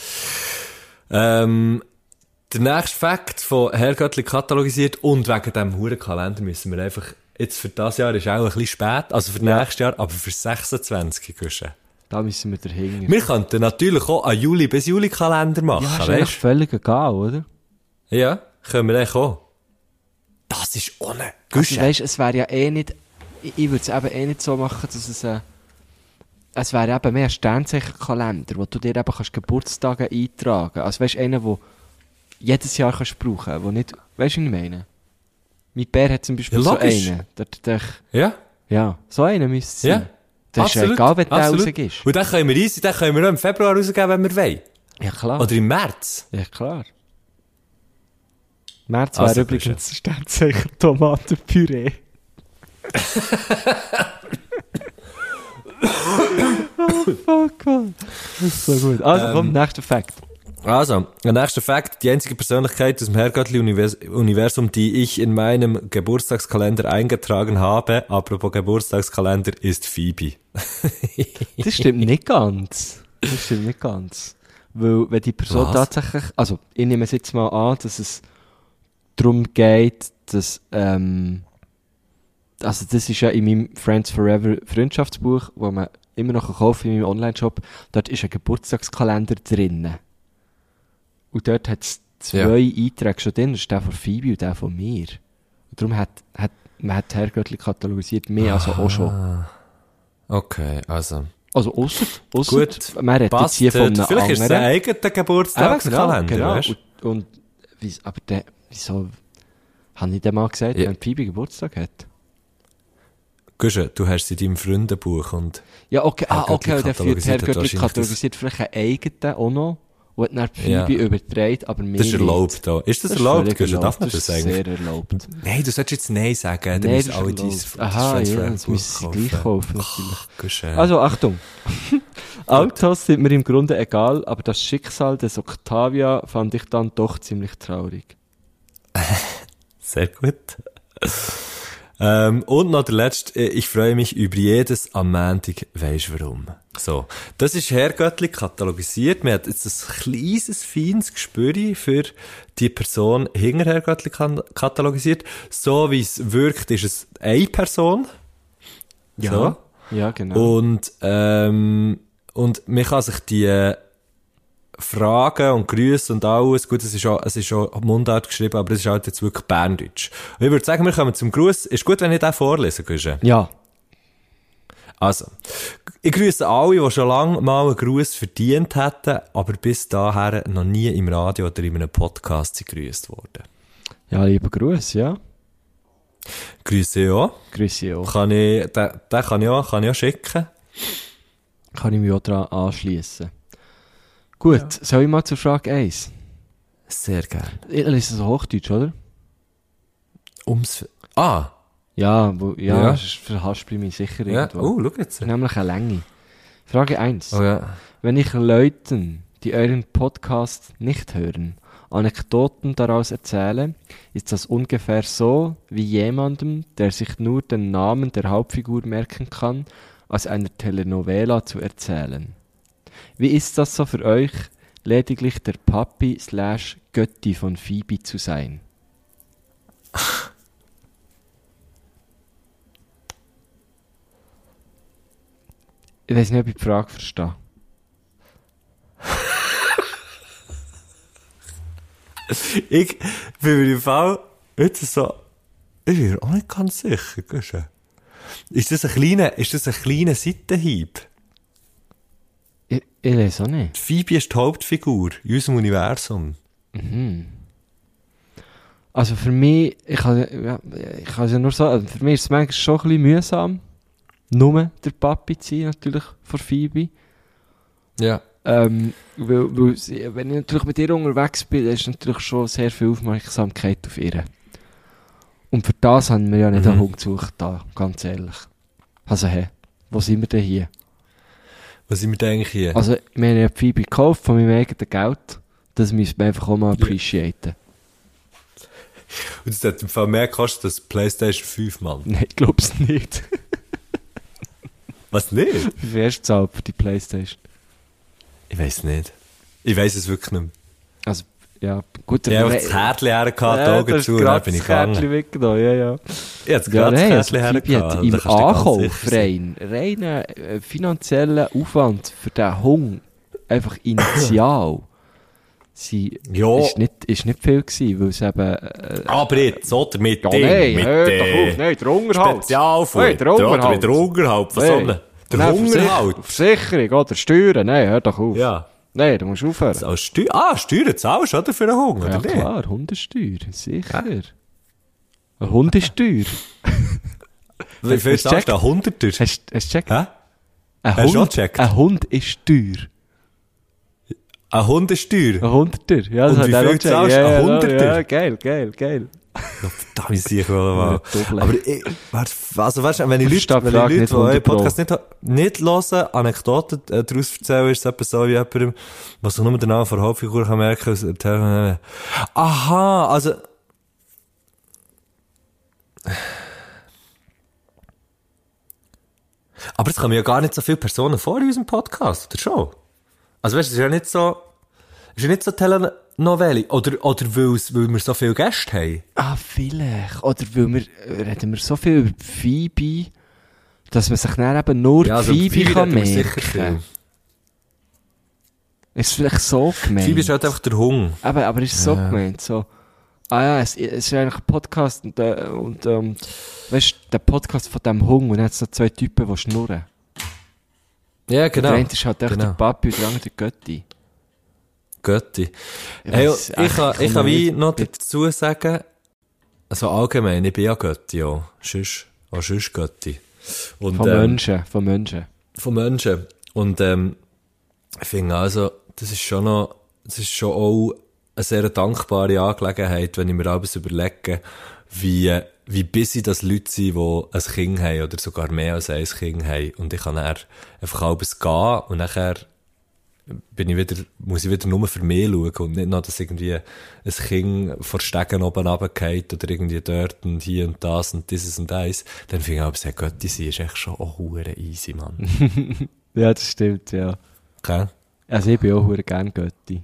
Ähm, der nächste Fakt von Herr Göttli katalogisiert und wegen diesem Hurenkalender müssen wir einfach, jetzt für das Jahr ist auch ein bisschen spät, also für nächstes Jahr, aber für sechsundzwanzig Guschen. Da müssen wir dahinter. Wir könnten natürlich auch einen Juli bis Juli Kalender machen, Ja, ist eigentlich weißt völlig egal, oder? du? Ja, können wir eigentlich auch. Das ist ohne Also, Guschen. weißt, es wäre ja eh nicht, ich, ich würde es eben eh nicht so machen, dass es ein, es wäre eben mehr ein Sternzeichenkalender, wo du dir eben kannst Geburtstage eintragen. Also weißt, einer, wo jedes Jahr kannst brauchen, wo nicht, weißt du, was ich meine? Mein Bär hat zum Beispiel Ja, so logisch. einen. Der, der, Ja, ja, so einen müsste es ja. sein. Das ist ja egal, wenn der absolut. rausgibst. Und dann können wir easy, dann können wir noch im Februar rausgeben, wenn wir wollen. Ja, klar. Oder im März. Ja, klar. März wäre Also, übrigens das Sternzeichen Tomatenpüree. Oh, fuck, man. Das ist so gut. Also, Ähm, komm, nächster Fakt. Also, der nächste Fakt, die einzige Persönlichkeit aus dem Herrgöttli-Universum, die ich in meinem Geburtstagskalender eingetragen habe, apropos Geburtstagskalender, ist Phoebe. Das stimmt nicht ganz. Das stimmt nicht ganz. Weil, wenn die Person Was? tatsächlich, also, ich nehme es jetzt mal an, dass es darum geht, dass, ähm, also, das ist ja in meinem Friends Forever Freundschaftsbuch, wo man immer noch kaufen kann in meinem Online-Shop, dort ist ein Geburtstagskalender drin. Und dort hat es zwei Einträge schon drin, das ist der von Phoebe und der von mir. Und darum hat, hat, man hat Herr Göttli katalogisiert, mehr also auch schon. Okay, also. Also ausser, ausser, Gut, man redet jetzt passt. hier von einem äh, Vielleicht ist es ein anderen. eigener Geburtstagskalender, genau, weißt du? genau. Und, und wie, aber der, wieso, habe ich dem mal gesagt, Ja. wenn Phoebe Geburtstag hat? Guschen, du hast sie in deinem Freundenbuch und Ja, okay, Herr ah, okay, Göttli und der führt Herr katalogisiert Göttli wahrscheinlich katalogisiert vielleicht einen eigenen auch noch, und dann Phoebe Ja. überträgt, aber mehr das ist nicht. erlaubt da. Ist das, Das ist erlaubt, völlig Guschen? Darf erlaubt, man das das ist eigentlich? sehr erlaubt. Nein, du solltest jetzt Nein sagen, dann Nein, müssen das alle ist dein erlaubt. Aha, ja, das müssen sie gleich kaufen, natürlich. Ach, Guschen. Also, Achtung. Autos sind mir im Grunde egal, aber das Schicksal des Octavia fand ich dann doch ziemlich traurig. Sehr gut. ähm, und noch der letzte, ich freue mich über jedes am Montag, weisst warum. So. Das ist Herr Göttli katalogisiert. Man hat jetzt ein kleines, feines Gespür für die Person hinter Herr Göttli kan- katalogisiert. So wie es wirkt, ist es eine Person. So. Ja, genau. Und, ähm, und man kann sich die Fragen und Grüße und alles, gut, es ist auch, es ist auch Mundart geschrieben, aber es ist halt jetzt wirklich Berndeutsch. Und ich würde sagen, wir kommen zum Gruß. Ist gut, wenn ich den vorlesen könnte. Ja. Also, ich grüße alle, die schon lange mal einen Gruß verdient hätten, aber bis dahin noch nie im Radio oder in einem Podcast sind gegrüßt worden. Ja, lieber Gruß, ja. Grüße ich auch. Grüße auch. Kann ich, den, den kann ich auch, kann ich auch schicken. Kann ich mich auch daran anschliessen. Gut, soll ich mal zur Frage eins? Sehr gerne. Ich lese es Hochdeutsch, oder? Ums, ah, Ja, wo, ja, Ja. sonst verhaspel ich mich sicher ja, irgendwo. oh, schau jetzt. Nämlich eine Länge. Frage eins. Oh ja. Wenn ich Leuten, die euren Podcast nicht hören, Anekdoten daraus erzähle, ist das ungefähr so wie jemandem, der sich nur den Namen der Hauptfigur merken kann, aus einer Telenovela zu erzählen. Wie ist das so für euch, lediglich der Papi slash Götti von Phoebe zu sein? Ich weiß nicht, ob ich die Frage verstehe. Ich bin mir im Fall jetzt so, ich bin mir auch nicht ganz sicher. Gehst du? Ist das ein kleiner, ist das ein kleiner Seitenhieb? Ich, ich weiß auch nicht. Phoebe ist die Hauptfigur in unserem Universum. Also für mich, ich kann, ja, ich kann es ja nur sagen, für mich ist es manchmal schon ein bisschen mühsam, nur der Papi zu sein, natürlich, von Phoebe. Ja. Ähm, weil, weil sie, wenn ich natürlich mit ihr unterwegs bin, ist natürlich schon sehr viel Aufmerksamkeit auf ihr. Und für das haben wir ja nicht Mhm. einen Hund gesucht, da, ganz ehrlich. Also, hey, wo sind wir denn hier? Was sind wir denn eigentlich hier? Also, wir haben ja die Phoebe gekauft von meinem eigenen Geld. Das müssen wir einfach auch mal appreciaten. Und es hat im Fall mehr gekostet als PlayStation fünf, Mann. Nein, ich glaube es nicht. Was nicht? Wie viel hast du gezahlt für die Playstation? Ich weiss nicht. Ich weiss es wirklich nicht mehr. Also, ja, gut. Ich habe das Kärtchen hergehabt, die Augen zu, und dann bin ich das Kärtchen gegangen. weggenommen, ja, ja. Ich habe das Ja, gerade nein, das also Kärtchen Phoebe hat hergehabt. im da kannst du dir ganz Ankauf sicher sein. rein, rein äh, finanziellen Aufwand für den Hund, einfach initial, sie, Ja. ist, nicht, ist nicht viel gewesen, weil es eben, äh, Aber jetzt, oder? Mit ja, Ding, nein, mit hör äh, doch auf, nein, der Unterhalt. Spezialfutter. Hey, der Oder Unterhalt. mit der Unterhalt. Was soll denn? Der Nein, Hungerhalt. Versich- Versicherung, oder Steuern, nein, hör doch auf. Ja. Nein, du musst aufhören. Also Steu ah, Steuern zahlst du, oder? Für einen Hunger, Ja oder nicht? klar, Hundesteuer, sicher. Eine Hundesteuer. Wie viel Hast du zahlst du? Ein Hunderter? Hast hast du gecheckt? Hä? Ein Hast du schon Hund, gecheckt? ein Hund ist teuer. Ein Hundesteuer? Ein Hunderter. Ja, das Und hat wie er viel auch gecheckt. zahlst du? Ja, Ein ja, Hunderter? Ja, geil, geil, geil. Da ich sicher mal. Ja, doppelt. Aber ich, warte, also weißt du, wenn ich Ich Leute, verstehe wenn die Frage ich nicht Leute, die euren hundert Pro. Podcast nicht, nicht hören, Anekdoten äh, daraus erzählen, ist es etwa so wie jemandem, was ich nur den Namen von der Hauptfigur kann merken, aus der Tele- Aha, also, aber es kommen ja gar nicht so viele Personen vor in unserem Podcast, oder schon? Also weißt du, es ist ja nicht so, es ist ja nicht so Telenovelle, oder, oder weil's, weil wir so viele Gäste haben. Ah, vielleicht. Oder weil wir, reden wir so viel über die Phoebe, dass man sich dann eben nur Ja, also die Phoebe Phoebe kann reden wir sicher viel. merken. Ist vielleicht so gemeint. Phoebe ist halt einfach der Hunger. Aber, aber ist so Ja. gemeint, so. Ah ja, es, es ist eigentlich ein Podcast und, äh, und ähm, weißt du, der Podcast von dem Hund und dann hat es so zwei Typen, die schnurren. Ja, genau. Der eine ist halt echt Genau. der Papi und der andere der Götti. Götti. Ich Hey, weiss ich echt, kann, ich komm kann wie nicht noch mit- dazu sagen, also allgemein, ich bin ja Götti, ja. Sonst, auch sonst Götti. Und, Von ähm, Menschen, von Menschen. Von Menschen. Und, ähm, ich finde also, das ist schon noch, das ist schon auch eine sehr dankbare Angelegenheit, wenn ich mir alles überlege, wie, wie busy das Leute sind, die ein Kind haben oder sogar mehr als ein Kind haben. Und ich kann dann einfach alles gehen und nachher bin ich wieder, muss ich wieder nur für mich schauen und nicht noch, dass irgendwie ein Kind vor Stegen oben runterfällt oder irgendwie dort und hier und das und dieses und das. Dann finde ich aber, sehr Götti sein ist echt schon auch hure easy, Mann. Ja, das stimmt, ja. Okay? Also ich bin auch verdammt gerne Götti.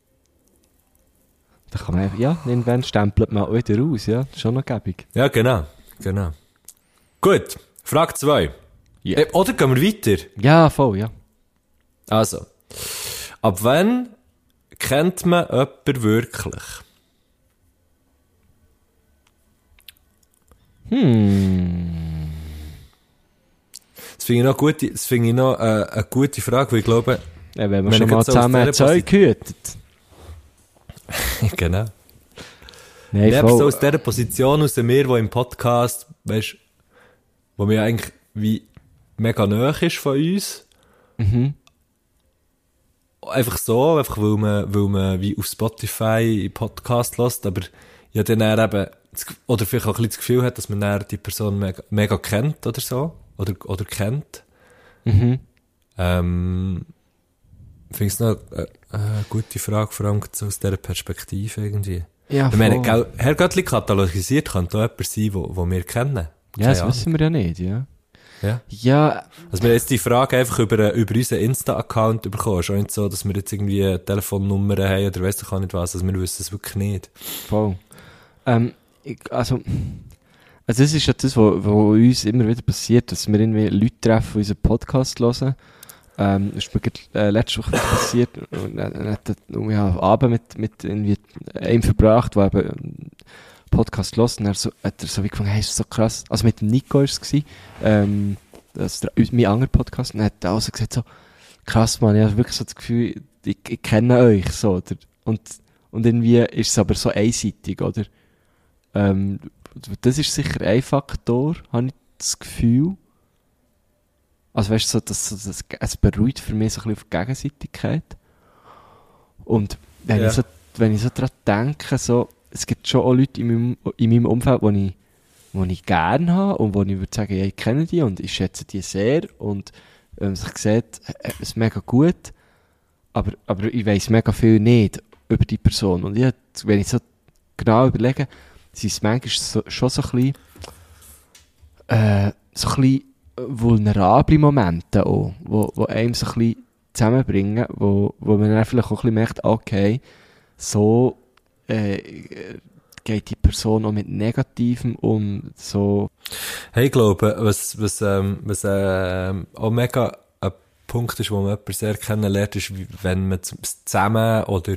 Da kann man einfach, ja, irgendwann stempelt man auch wieder raus, ja. Das ist schon noch gäbig. Ja, genau. Genau. Gut. Frage zwei. Ja. Äh, Oder gehen wir weiter? Ja, voll, ja. Also. Ab wann kennt man jemanden wirklich? Hm. Das finde ich noch, gute, das finde ich noch äh, eine gute Frage, weil ich glaube, Ja, wenn wir Wenn schon ich mal jetzt so aus zusammen dieser Zeug gehütet. genau. Nein, Nebst so voll. aus dieser Position aus mir, die im Podcast, weißt, wo mir eigentlich wie mega nahe ist von uns. Mhm. Einfach so, einfach weil man, weil man wie auf Spotify Podcast hört, aber ja dann eher eben, das- oder vielleicht auch ein bisschen das Gefühl hat, dass man dann die Person mega, mega kennt oder so, oder, oder kennt. Mhm. Ähm, finde ich es noch äh, eine gute Frage, vor allem so aus dieser Perspektive irgendwie. Ja, Ich meine, voll. gell, Herr Göttli katalogisiert kann da jemand sein, wo, wo wir kennen. Ja, Keine das Ahnung. wissen wir ja nicht, ja. Ja. Ja, Also wir haben jetzt die Frage einfach über, über unseren Insta-Account bekommen. Schon nicht so, dass wir jetzt irgendwie Telefonnummern haben oder weiss doch auch nicht was. Also wir wissen es wirklich nicht. voll. Ähm, ich, also, also das ist ja das, was uns immer wieder passiert, dass wir irgendwie Leute treffen, die unseren Podcast hören. Ähm, das ist mir gerade, äh, letzte Woche passiert. Und dann hat er ja, einen Abend mit, mit irgendwie einem verbracht, der eben einen Podcast hört. Und er so, hat er so wie gefunden, hey, ist das so krass. Also mit dem Nico war es gewesen. Ähm, das ist der, mein anderer Podcast. Und er hat auch so gesagt, so, krass, man, ich habe wirklich so das Gefühl, ich, ich kenne euch, so, oder? Und, und irgendwie ist es aber so einseitig, oder? Ähm, das ist sicher ein Faktor, habe ich das Gefühl. Also weißt du, so, das, das, es beruhigt für mich so ein bisschen auf die Gegenseitigkeit. Und wenn, Ja. ich so, wenn ich so daran denke, so, es gibt schon auch Leute in meinem, in meinem Umfeld, die ich, wo ich gerne habe und wo ich würde sagen, ja, ich kenne die und ich schätze die sehr und ähm, sich sieht, äh, es ist mega gut, aber, aber ich weiss mega viel nicht über die Person. Und ich, wenn ich so genau überlege, sind es manchmal so, schon so ein bisschen, äh, so ein bisschen vulnerable Momente auch, wo, wo einem so ein bisschen zusammenbringen, wo, wo man dann vielleicht auch ein bisschen merkt, okay, so äh, geht die Person auch mit Negativem um, so. Hey, ich glaube, was, was, ähm, was ähm, auch mega ein Punkt ist, wo man jemanden sehr kennenlernt, ist, wie- wenn man z- zusammen oder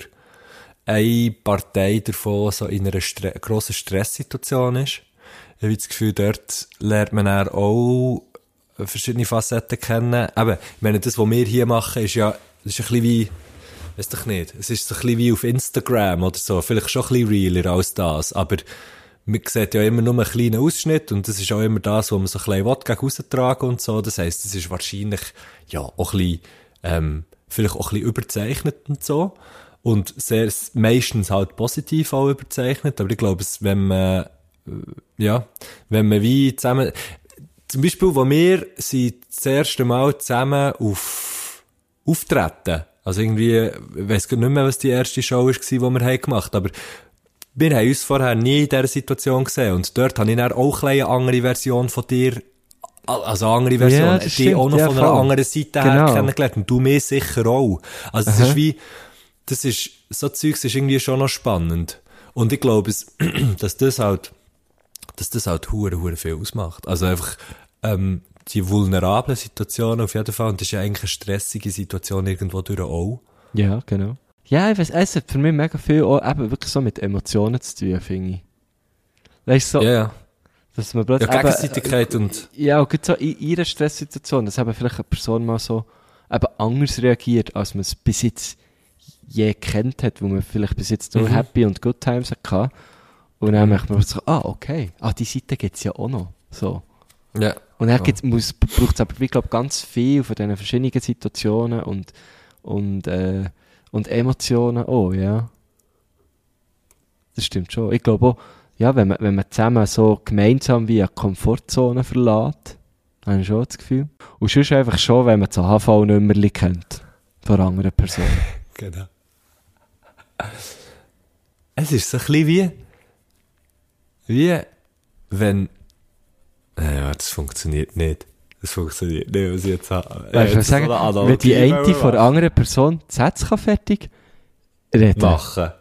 eine Partei davon so in einer Stre- grossen Stresssituation ist. Ich habe das Gefühl, dort lernt man dann auch verschiedene Facetten kennen. Eben, ich meine, das, was wir hier machen, ist ja, das ist ein bisschen wie, weiss doch nicht, es ist so ein bisschen wie auf Instagram oder so, vielleicht schon ein bisschen realer als das, aber man sieht ja immer nur einen kleinen Ausschnitt und das ist auch immer das, was man so ein bisschen will, gegen raustragen und so. Das heisst, das ist wahrscheinlich, ja, auch ein bisschen, ähm, vielleicht auch ein bisschen überzeichnet und so. Und sehr, meistens halt positiv auch überzeichnet, aber ich glaube, es, wenn man, äh, ja, wenn man wie zusammen, zum Beispiel, wo wir sind das erste Mal zusammen auf Auftreten, also irgendwie, ich weiss gar nicht mehr, was die erste Show war, die wir haben gemacht haben, aber wir haben uns vorher nie in dieser Situation gesehen und dort habe ich dann auch eine andere Version von dir, also eine andere Version, Ja, das die stimmt, auch noch ja, von einer voll. anderen Seite her Genau. kennengelernt und du mich sicher auch. Also es Aha. ist wie, das ist, so Zeugs ist irgendwie schon noch spannend. Und ich glaube, es, dass das halt, dass das halt hure, hure viel ausmacht. Also einfach, ähm, die vulnerablen Situationen auf jeden Fall, und das ist ja eigentlich eine stressige Situation irgendwo durch auch. Ja, genau. Ja, ich weiss, es hat für mich mega viel auch eben wirklich so mit Emotionen zu tun, finde ich. Weißt du, so, Ja, ja. dass man Ja, plötzlich eben, Gegenseitigkeit und, ja, und gerade so in ihrer Stresssituation, dass eben vielleicht eine Person mal so eben anders reagiert, als man es bis jetzt je kennt hat, wo man vielleicht bis jetzt nur Mhm. Happy und Good Times hatte. Und dann merkt man so, ah, okay, ah, die Seite gibt es ja auch noch. So. ja. Und dann Ja. gibt's, muss, braucht es aber, ich glaube, ganz viel von diesen verschiedenen Situationen und, und, äh, und Emotionen auch, ja. Das stimmt schon. Ich glaube auch, ja, wenn man, wenn man zusammen so gemeinsam wie eine Komfortzone verlässt, habe ich schon das Gefühl. Und sonst einfach schon, wenn man das H V-Nummerli kennt. Von anderen Personen. Genau. Es ist so ein bisschen wie, wie, wenn, ja, das funktioniert nicht. Das funktioniert nicht, was ich jetzt habe. Weißt du, was ich sagen? Wenn die eine von der anderen Person die Sätze kann fertig reden. machen.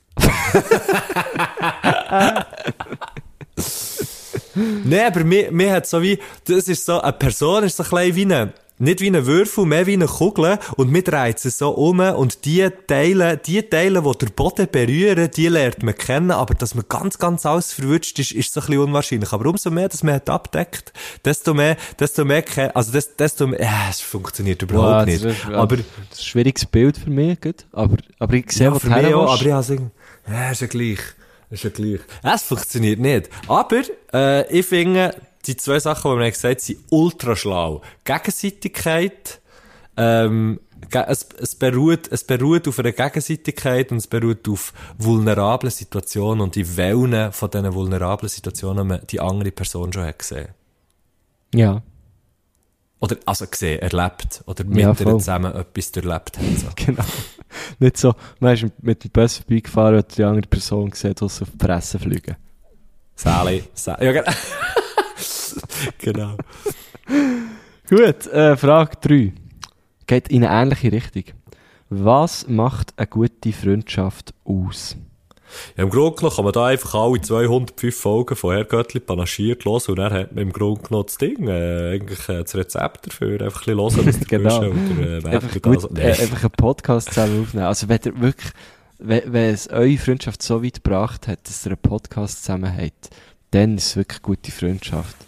Nein, aber mir, mir hat so wie, das ist so, eine Person ist so ein bisschen wie eine, nicht wie ein Würfel, mehr wie eine Kugel, und mir dreht sie so um, und die Teile, die Teile, die den Boden berühren, die lernt man kennen, aber dass man ganz, ganz alles verwünscht ist, ist so ein bisschen unwahrscheinlich. Aber umso mehr, dass man hat abdeckt, desto mehr, desto mehr, ke- also des- desto mehr, ja, es funktioniert überhaupt Wow, nicht. das ist, Aber, das ist ein schwieriges Bild für mich, gut. Aber, aber ich sehe, ja, wo für du mich hin auch, willst. aber ich habe irgendwie, ja, ist ja gleich. Ist ja gleich. Es funktioniert nicht. Aber, äh, ich finde, die zwei Sachen, die wir gesagt haben, sind ultra schlau. Gegenseitigkeit, ähm, ge- es, es beruht, es beruht auf einer Gegenseitigkeit und es beruht auf vulnerablen Situationen und die Wellen von diesen vulnerablen Situationen, man die andere Person schon hat gesehen. Ja, Oder, also gesehen, erlebt. Oder mit Ja, ihr voll. zusammen etwas durchlebt hat. So. genau. Nicht so, man ist mit dem Bus vorbeigefahren und die andere Person sieht, was auf die Presse fliegen. Sally, Sally, ja, genau. Genau. Gut, äh, Frage drei. Geht in eine ähnliche Richtung. Was macht eine gute Freundschaft aus? Ja, im Grunde genommen kann man da einfach alle zweihundertfünf Folgen von Herr Göttli panaschiert hören und dann hat man im Grunde genommen das Ding, äh, eigentlich äh, das Rezept dafür, einfach ein bisschen hören, was der Genau. Oder, äh, Einfach, Wetter gut, da so- äh, einfach einen Podcast zusammen aufnehmen. Also wenn ihr wirklich, wenn, wenn es eure Freundschaft so weit gebracht hat, dass ihr einen Podcast zusammen habt, dann ist es wirklich gute Freundschaft.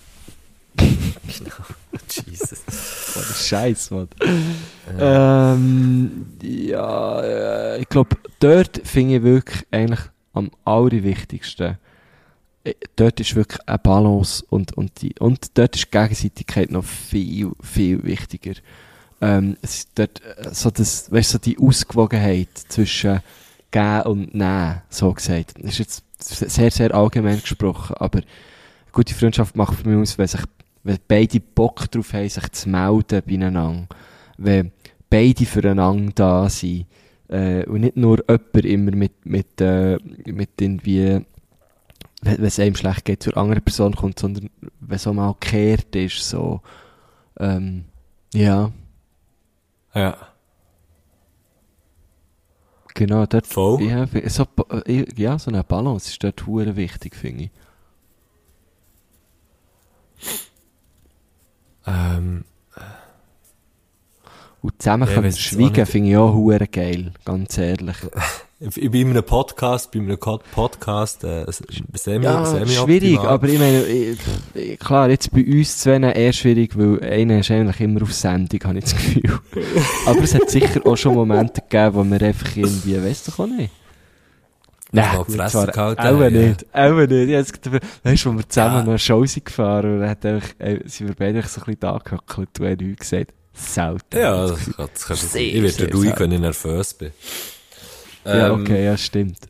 Jesus. Oh, Scheiß, Mann. Ähm, ja, äh, ich glaube, dort finde ich wirklich eigentlich am allerwichtigsten. Äh, Dort ist wirklich eine Balance und, und, die, und dort ist die Gegenseitigkeit noch viel, viel wichtiger. Ähm, es ist dort äh, so, das, weißt, so die Ausgewogenheit zwischen Geben und Nehmen, so gesagt. Das ist jetzt sehr, sehr allgemein gesprochen, aber eine gute Freundschaft macht für mich aus, wenn sich wenn beide Bock drauf haben, sich zu melden beieinander. Wenn beide füreinander da sind. Äh, und nicht nur jemand immer mit, mit, äh, mit irgendwie, wenn es einem schlecht geht, zur anderen Person kommt, sondern wenn es auch mal gekehrt ist, so, ähm, ja, Ja. genau, dort, Voll. ja, so, äh, ja, so eine Balance ist dort hure wichtig, finde ich. Ähm, Und zusammen Ja, ich können weiss jetzt auch schweigen, nicht. finde ich auch hure geil, ganz ehrlich. bei einem Podcast, bei einem Co- Podcast, äh, semi, Ja, semi-optimal. schwierig, aber ich meine, ich, ich, klar, jetzt bei uns zwei eher schwierig, weil einer ist eigentlich immer auf Sendung, habe ich das Gefühl. Aber es hat sicher auch schon Momente gegeben, wo wir einfach irgendwie, weißt du auch nicht. Mal die gut, Fresse zwar gehalten auch haben, ja. nicht, auch nicht. Ich habe jetzt gedacht, weißt du, wo wir zusammen Ja. noch eine Show sind gefahren und dann hat einfach, äh, sind wir beide so ein bisschen da gehöckelt und haben nichts gesagt. Selten. Ja, das, kann- das kannst du Sehr, sagen. Ich werde sehr ruhig, selten. wenn ich nervös bin. Ja, Ähm, okay, ja, stimmt.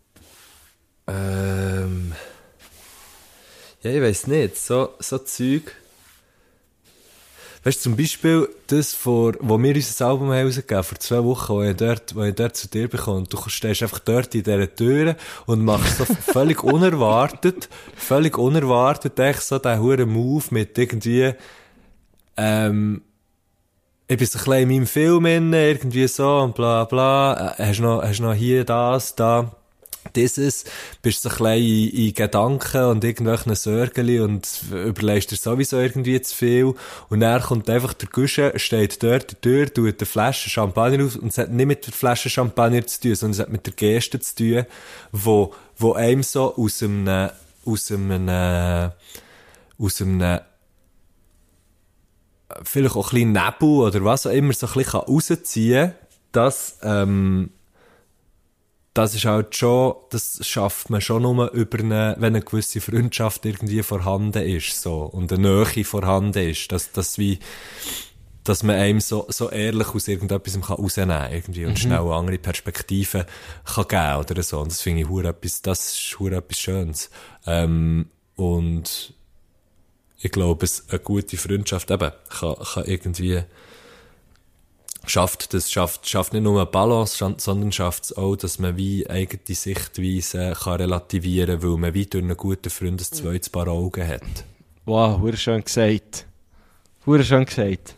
Ähm, ja, ich weiss nicht, so, so Zeug. Weißt du, zum Beispiel das, vor, wo wir unser Album haben rausgegeben vor zwei Wochen, wo ich dort, wo ich dort zu dir bekomme, und du stehst einfach dort in dieser Tür und machst so völlig unerwartet, völlig unerwartet, echt so den huren Move mit irgendwie, ähm, ich bin so ein bisschen in meinem Film inne, irgendwie so, und bla, bla, äh, hast noch, hast noch hier das, da, dieses, bist so ein bisschen in, in Gedanken und irgendwelchen Sorgen und überlegst dir sowieso irgendwie zu viel. Und dann kommt einfach der Gusche, steht dort in der Tür, tut eine Flasche Champagner auf, und es hat nicht mit der Flasche Champagner zu tun, sondern es hat mit der Geste zu tun, wo, wo einem so aus einem, aus einem, aus einem, vielleicht auch ein bisschen Nebel oder was auch immer so ein bisschen rausziehen kann, dass, ähm, das ist halt schon, das schafft man schon nur über eine, wenn eine gewisse Freundschaft irgendwie vorhanden ist, so, und eine Nähe vorhanden ist, dass, dass wie, dass man einem so, so ehrlich aus irgendetwas kann rausnehmen kann, irgendwie, und schnell eine andere Perspektive kann geben, oder so, und das finde ich hure etwas, das ist hure etwas Schönes, ähm, und ich glaube, es, eine gute Freundschaft eben, kann, kann irgendwie, schafft, das schafft, schafft nicht nur eine Balance, sondern schafft es auch, dass man wie eigene Sichtweise kann relativieren kann, weil man wie durch einen guten Freund ein zweites Paar Augen hat. Wow, hure schön gesagt. Hure schön gesagt.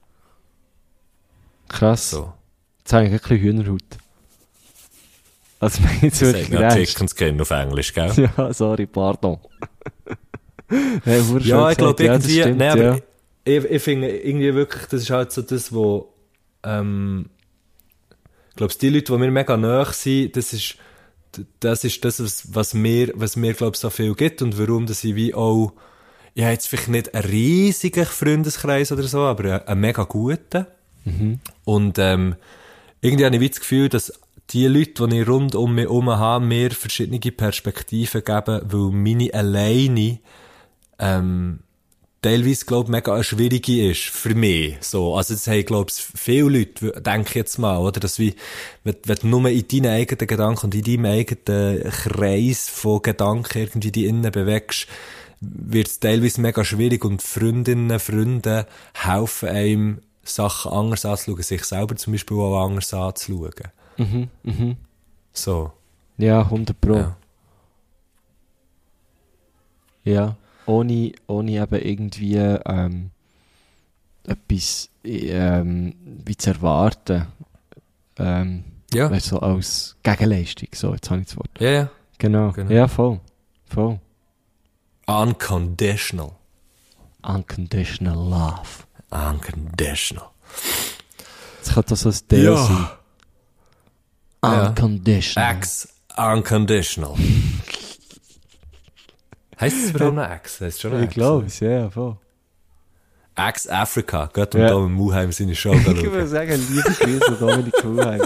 Krass. So. Jetzt habe ich ein bisschen Hühnerhaut. Also, wenn ich jetzt Das wirklich sagt noch ernst. Chicken Skin auf Englisch, gell? Ja, sorry, pardon. Hey, hure schön Ja, ich gesagt. glaube Ja, das irgendwie, stimmt, nee, aber ja. ich, ich finde irgendwie wirklich, das ist halt so das, wo, ähm, ich glaube, die Leute, die mir mega nahe sind, das ist, das ist das, was, was mir, was mir, glaube ich, so viel gibt und warum, dass ich wie auch, ich habe jetzt vielleicht nicht einen riesigen Freundeskreis oder so, aber einen, einen mega guten. Mhm. Und, ähm, irgendwie habe ich wie das Gefühl, dass die Leute, die ich rund um mich herum habe, mir verschiedene Perspektiven geben, weil meine alleine, ähm, teilweise, glaube ich, mega eine schwierige ist für mich. So. Also, das haben, glaube ich, viele Leute, denke ich jetzt mal, oder? Dass wie, wenn, wenn du nur in deinen eigenen Gedanken und in deinem eigenen Kreis von Gedanken irgendwie die innen bewegst, wird es teilweise mega schwierig und Freundinnen, Freunde helfen einem, Sachen anders anzuschauen, sich selber zum Beispiel auch anders anzuschauen. Mhm, mhm. So. Ja, hundert Pro. Ja. Ja. Ohne, ohne eben irgendwie, ähm, etwas ähm, wie zu erwarten. Ähm, Ja. weißt, so als Gegenleistung. So, jetzt habe ich das Wort. Ja, ja. Genau. Genau. Ja, voll. Voll. Unconditional. Unconditional Love. Unconditional. Jetzt könnte das so ein Deal Ja. sein. Ja. Unconditional. Ex Unconditional. Heisst es für eine Ex? Heisst schon eine Ich Ex? glaube es, ja, voll. Ex Africa. Geht um Ja. da mit Muheim seine Show Ich würde schauen. sagen, liebe Grüße an Dominik Kuhlheim.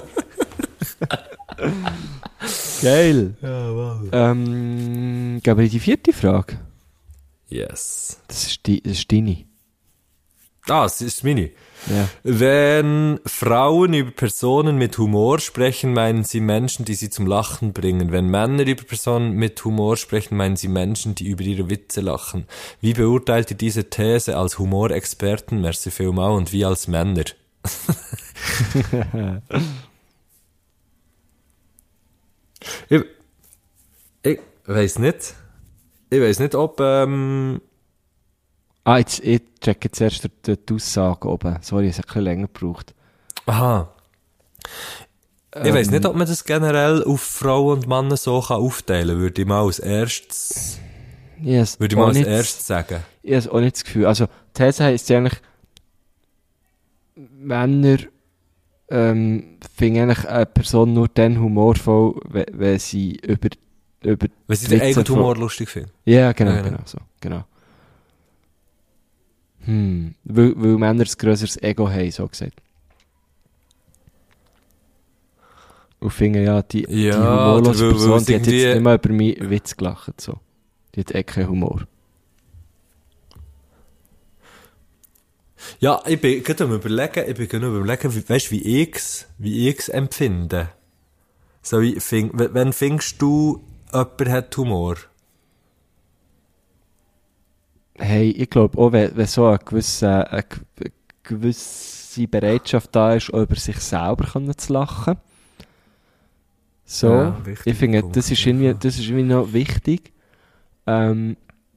Geil. Ja, wow. Ähm, gehen wir in die vierte Frage. Yes. Das ist, die, das ist deine. Ah, das ist meine. Ja. Wenn Frauen über Personen mit Humor sprechen, meinen sie Menschen, die sie zum Lachen bringen. Wenn Männer über Personen mit Humor sprechen, meinen sie Menschen, die über ihre Witze lachen. Wie beurteilt ihr diese These als Humorexperten? Merci vielmal und wie als Männer? ich ich weiss nicht. Ich weiss nicht, ob... Ähm, Ah, jetzt, ich checke jetzt erst die, die Aussage oben. Sorry, es hat ein bisschen länger gebraucht. aha. Ich Ähm, weiss nicht, ob man das generell auf Frauen und Männer so kann aufteilen kann. Würde ich mal als erstes, Yes, würde ich mal auch als nicht- erstes sagen. Ich habe auch nicht das Gefühl. Also, die These heisst ja eigentlich, Männer ähm, finden eigentlich eine Person nur dann humorvoll, wenn, wenn sie über, über Wenn sie die den Witze eigenen von- Humor lustig finden. Ja, genau, Ja, genau. genau, so, genau. Hm, weil, weil Männer ein grösseres Ego haben, so gesagt. Und finden, ja, die, die Ja, humorlose oder weil- weil Person, es die hat jetzt irgendwie- nicht mal über meinen Witz gelacht, so. Die hat eh keinen Humor. Ja, ich bin gerade am überlegen, ich bin gerade am überlegen, wie, weißt, wie ich's, wie ich's empfinde. So, wie, fing, wenn wenn findest du, jemand hat Humor? Hey, ich glaube auch, wenn, wenn so eine gewisse, eine ge- gewisse Bereitschaft da ist, auch über sich selber können zu lachen. So, Ja, wichtiger ich finde, Punkt, das ist ja. irgendwie, das ist irgendwie noch wichtig. Ähm,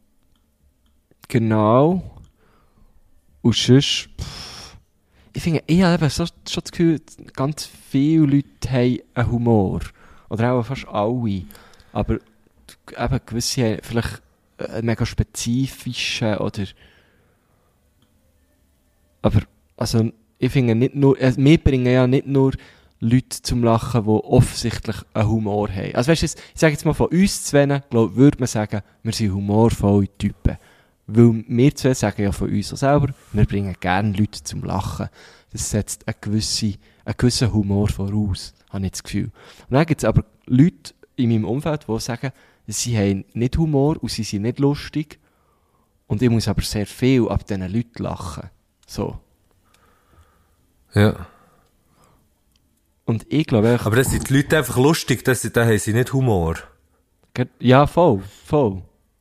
genau. Und sonst, pff, ich finde, ich habe eben so, schon das Gefühl, ganz viele Leute haben einen Humor. Oder auch fast alle. Aber eben gewisse haben vielleicht einen mega spezifischen oder... Aber, also, ich finde nicht nur... Also, wir bringen ja nicht nur Leute zum Lachen, die offensichtlich einen Humor haben. Also weißt du, ich sage jetzt mal von uns zwei, glaube würde man sagen, wir sind humorvolle Typen. Weil wir zwei sagen ja von uns auch selber, wir bringen gerne Leute zum Lachen. Das setzt eine gewisse, einen gewissen Humor voraus, habe ich das Gefühl. Und dann gibt es aber Leute in meinem Umfeld, die sagen, sie haben nicht Humor und sie sind nicht lustig. Und ich muss aber sehr viel ab diesen Leuten lachen. So. Ja. Und ich glaube echt, Aber das sind die Leute einfach lustig, das, da haben sie nicht Humor. ja, voll, voll.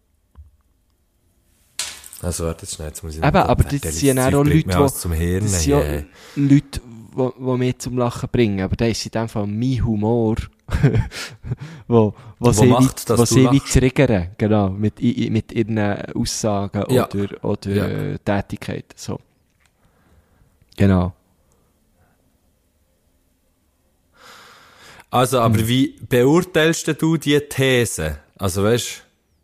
Also, warte, jetzt schnell, jetzt muss ich Eben, noch- aber Gott, das sind ja auch Zeug bringt Leute, mir die, alles zum Hirn. das sind ja yeah. Leute, die, die mich zum Lachen bringen. Aber das ist in dem Fall mein Humor, wo, wo, sie macht, wie, dass wo du sie wie lachst. triggern, genau, mit, i- mit ihren Aussagen Ja. oder, oder Ja. äh, Tätigkeiten. So. Genau. Also, aber Hm. wie beurteilst denn du die These? Also, weißt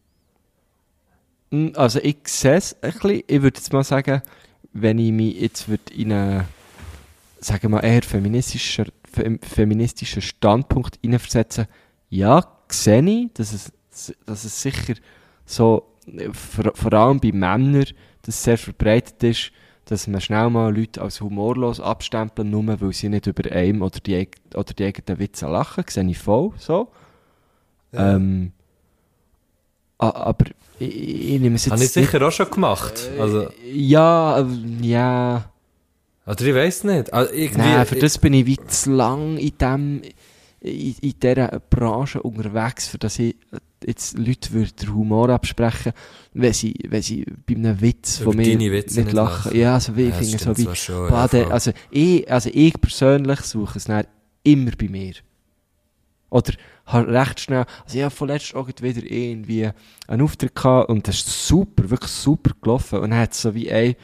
Mm, Also ich sehe es ein bisschen, ich würde jetzt mal sagen, wenn ich mich jetzt würd in einen, sagen wir mal, eher feministischer, fem, feministischen Standpunkt hineinversetzen, ja, sehe ich, dass es, dass es sicher so, äh, vor, vor allem bei Männern, das sehr verbreitet ist, dass man schnell mal Leute als humorlos abstempeln, nur weil sie nicht über einen oder die, eig- oder die eigenen Witze lachen, sehe ich voll, so. Ja. Ähm, a- aber ich, ich nehme es jetzt Habe ich nicht- sicher auch schon gemacht. Also, ja, äh, ja. oder ich weiss nicht. Also, irgendwie, Nein, für das bin ich wie zu lang in, dem, in, in dieser Branche unterwegs, für dass ich jetzt Leute würde den Humor absprechen, wenn sie, wenn sie bei einem Witz Über von mir deine Witze nicht nicht lachen. lachen. Ja, also wie, Ja, ich das finde stimmt so wie, zwar schon, boah, ja, der- voll. also, ich, also ich persönlich suche es dann immer bei mir. Oder habe recht schnell, also ich habe vorletzt auch wieder irgendwie einen Auftritt gehabt und das ist super, wirklich super gelaufen. Und dann hat es so wie ein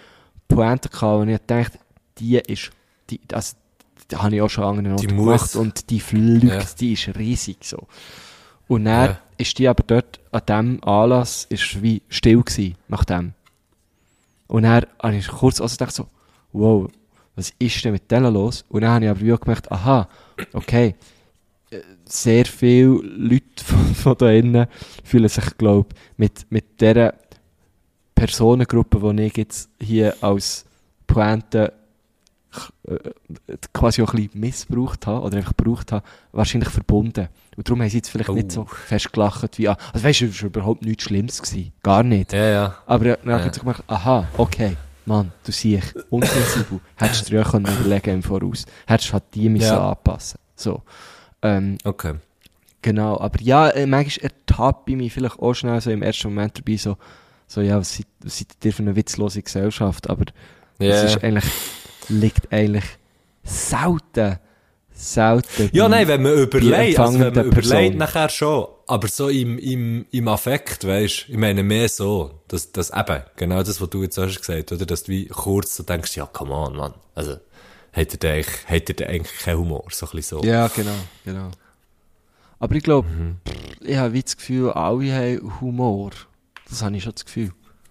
Pointe gehabt, und ich dachte, die ist, die, also, die habe ich auch schon an anderen Orten gemacht, und die fliegt, ja. die ist riesig, so. Und dann ja. ist die aber dort, an diesem Anlass, ist wie still gewesen, nach dem. Und dann habe ich kurz also gedacht so, wow, was ist denn mit denen los? Und dann habe ich aber wie auch gemerkt, aha, okay, sehr viele Leute von, von da innen fühlen sich, glaube ich, mit, mit dieser Personengruppe, die ich jetzt hier als Pointe äh, quasi auch ein bisschen missbraucht habe, oder einfach gebraucht habe, wahrscheinlich verbunden. Und darum haben sie jetzt vielleicht oh. nicht so fest gelacht wie, also weißt du, es war überhaupt nichts Schlimmes gewesen. Gar nicht. Ja, ja. Aber dann ja. habe ich gemerkt, aha, okay, Mann, du siehst, unsensibel. Hättest du dir auch überlegen im Voraus. Hättest du halt die müssen ja. anpassen. So. Ähm, okay. Genau, aber ja, äh, manchmal ertappe ich mich vielleicht auch schnell so im ersten Moment dabei, so, so ja, was seid, was seid ihr für eine witzlose Gesellschaft, aber yeah. es ist eigentlich, liegt eigentlich selten, selten. Ja, nein, wenn man überlegt, also wenn man überlegt, Person. nachher schon, aber so im, im, im Affekt, weisst, ich meine mehr so, dass, dass eben, genau das, was du jetzt hast gesagt, oder, dass du wie kurz so denkst, ja, come on, Mann, also, hat er denn eigentlich, hat er denn eigentlich keinen Humor, so ein bisschen so. Ja, genau, genau. Aber ich glaube, mhm. ich habe wie das Gefühl, alle haben Humor. Das habe ich schon das Gefühl.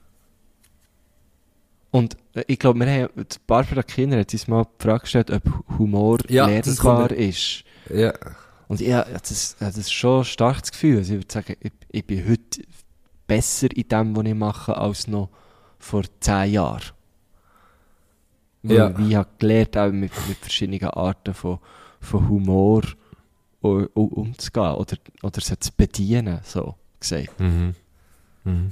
Und äh, ich glaube, wir haben, Barbara Kinder hat uns mal die Frage gestellt, ob Humor ja, lernbar ist. Ja. Und ich habe das, das ist schon ein starkes Gefühl. Also ich würde sagen, ich, ich bin heute besser in dem, was ich mache, als noch vor zehn Jahren. Weil Ja. ich habe gelernt, auch mit, mit verschiedenen Arten von, von Humor um, um, umzugehen oder, oder sie zu bedienen, so gesagt. Mhm. Mhm.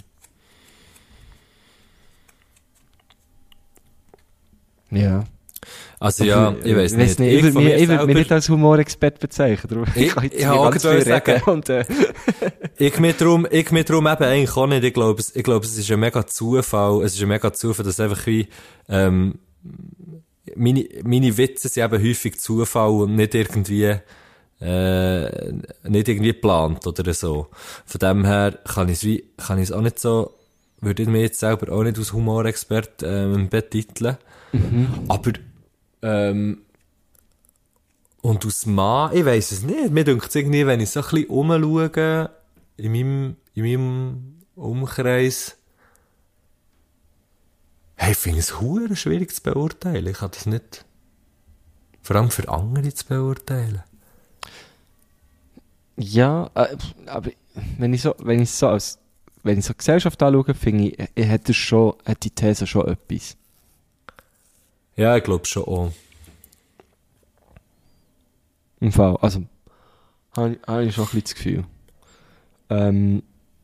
Ja. Also ja, ich weiss nicht. nicht. Ich, würde von mich, mir ich würde mich selber- nicht als Humorexperte bezeichnen. Darum Ich- kann jetzt ich nicht habe ganz auch viel gedacht reden. Und, äh, Ich mir drum, ich mir drum eben eigentlich auch nicht. Ich glaube, es, ich glaube, es ist ein mega Zufall. Es ist ein mega Zufall, dass einfach wie, ähm, meine, meine Witze sind eben häufig Zufall und nicht irgendwie, äh, nicht irgendwie geplant oder so. Von dem her kann ich es wie, kann ich es auch nicht so, würde ich mir jetzt selber auch nicht als Humorexpert, ähm, betiteln. Aber, ähm, und aus Mann, ich weiss es nicht. Mir denkt es irgendwie, wenn ich so ein bisschen rumschaue, in meinem, in meinem Umkreis, hey, ich finde es verdammt schwierig zu beurteilen. Ich kann das nicht, vor allem für andere zu beurteilen. ja, äh, aber wenn ich so, wenn ich so als, wenn ich so Gesellschaft anschaue, finde ich, ich hätte schon, hat die These schon etwas. Ja, ich glaube schon auch. Im Fall, also, habe ich, habe ich schon ein bisschen das Gefühl. Ähm,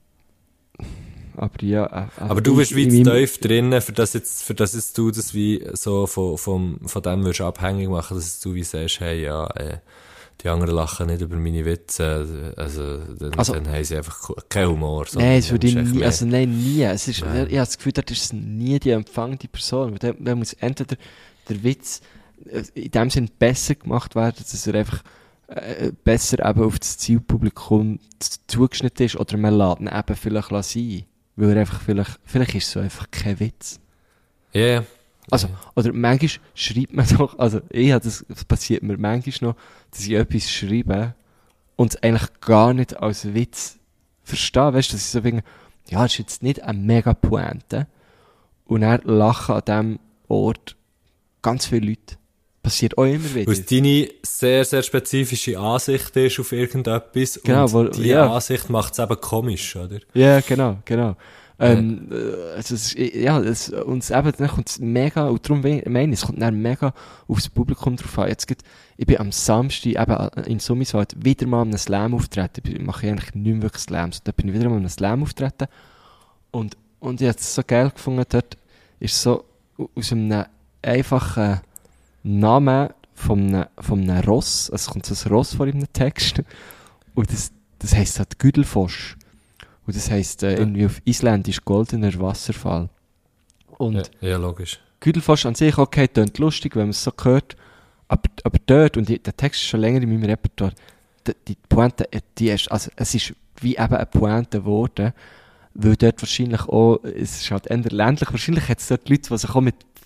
aber ja, äh, Aber du bist wie in zu meinem- tief drinnen, für das jetzt, für das jetzt du das wie so von, von, von dem würdest abhängig machen, dass du wie sagst, hey, ja, äh, die anderen lachen nicht über meine Witze, also, dann, Also- dann haben sie einfach keinen Humor. Nein, es würde ich dann ist echt nie, mehr- also nein, nie. Es ist, Nein. ich habe das Gefühl, dort ist es nie die empfangende Person. Da, da muss entweder der Witz äh, in dem Sinn besser gemacht werden, dass er einfach äh, besser eben auf das Zielpublikum z- zugeschnitten ist, oder man lässt ihn eben vielleicht sein. Weil er einfach vielleicht, vielleicht ist es so einfach kein Witz. Ja, ja. Also, oder manchmal schreibt man doch, also ich habe das, das passiert mir manchmal noch, dass ich etwas schreibe und es eigentlich gar nicht als Witz verstehe, weißt du, dass ich so denke, ja, das ist jetzt nicht eine mega Pointe, und dann lachen an diesem Ort ganz viele Leute. Passiert auch immer wieder. Weil es deine sehr, sehr spezifische Ansicht ist auf irgendetwas, Genau, und wo- die ja. Ansicht macht es eben komisch, oder? Ja, genau, genau. Ähm, äh, also es, ist- ja, es, und es eben, dann kommt es mega, und darum we- meine ich, es kommt dann mega aufs Publikum drauf an. Jetzt geht, ich bin am Samstag eben in Summiswald wieder mal an einem Slam auftreten. Ich mache eigentlich nicht mehr wirklich Slams. Da bin ich wieder mal an einem Slam auftreten. Und, und ich habe es so geil gefunden, dort ist so aus einem einfachen Namen von einem, von einem Ross, also es kommt so ein Ross vor in einem Text, und das, das heisst halt Güdelfosch. Und das heisst äh, Ja. irgendwie auf Isländisch goldener Wasserfall. Und Ja, ja, logisch. Güdelfosch an sich, okay, klingt lustig, wenn man es so hört, aber, aber dort, und ich, der Text ist schon länger in meinem Repertoire, die, die Pointe, äh, die ist, also es ist wie eben eine Pointe geworden, weil dort wahrscheinlich auch, es ist halt eher ländlich, wahrscheinlich hat es dort Leute, die sich auch mit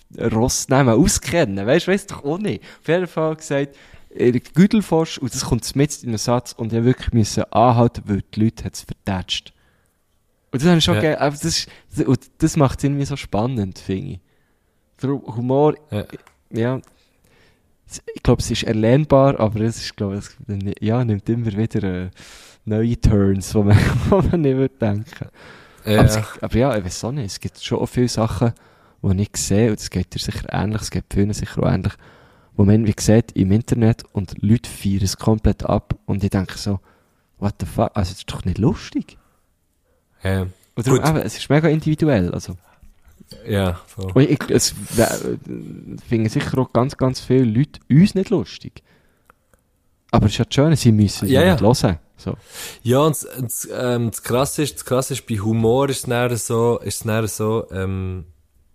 Rossnamen auskennen. Weißt du, weiss doch auch nicht. Auf jeden Fall gesagt, Güdelforsch, und das kommt mit in den Satz, und ich wirklich müssen anhalten, weil die Leute es vertätscht. Und das habe ich schon Ja. geil, aber das, ist, und das macht es irgendwie so spannend, finde ich. Der Humor, Ja. ja, ich glaube, es ist erlernbar, aber es ist, glaube ich, ja, nimmt immer wieder äh, neue Turns, die man, wo man nicht würde denken. Ja. Aber, es, aber ja, ich weiß auch nicht, es gibt schon auch viele Sachen, die ich sehe, und es geht dir sicher ähnlich, es geht vielen sicher auch ähnlich, wo man, wie gesagt, im Internet, und Leute feiern es komplett ab, und ich denke so, what the fuck, also das ist doch nicht lustig. Ja. Oder Gut. eben, es ist mega individuell, also. Ja, voll. Und ich, es äh, finden sicher auch ganz, ganz viele Leute uns nicht lustig. Aber es ist ja das Schöne, sie müssen Ja, ja, ja. nicht hören. So. Ja, und das, das, ähm, das Krasse ist, das Krasse ist, bei Humor ist es näher so, ist es näher so, ähm,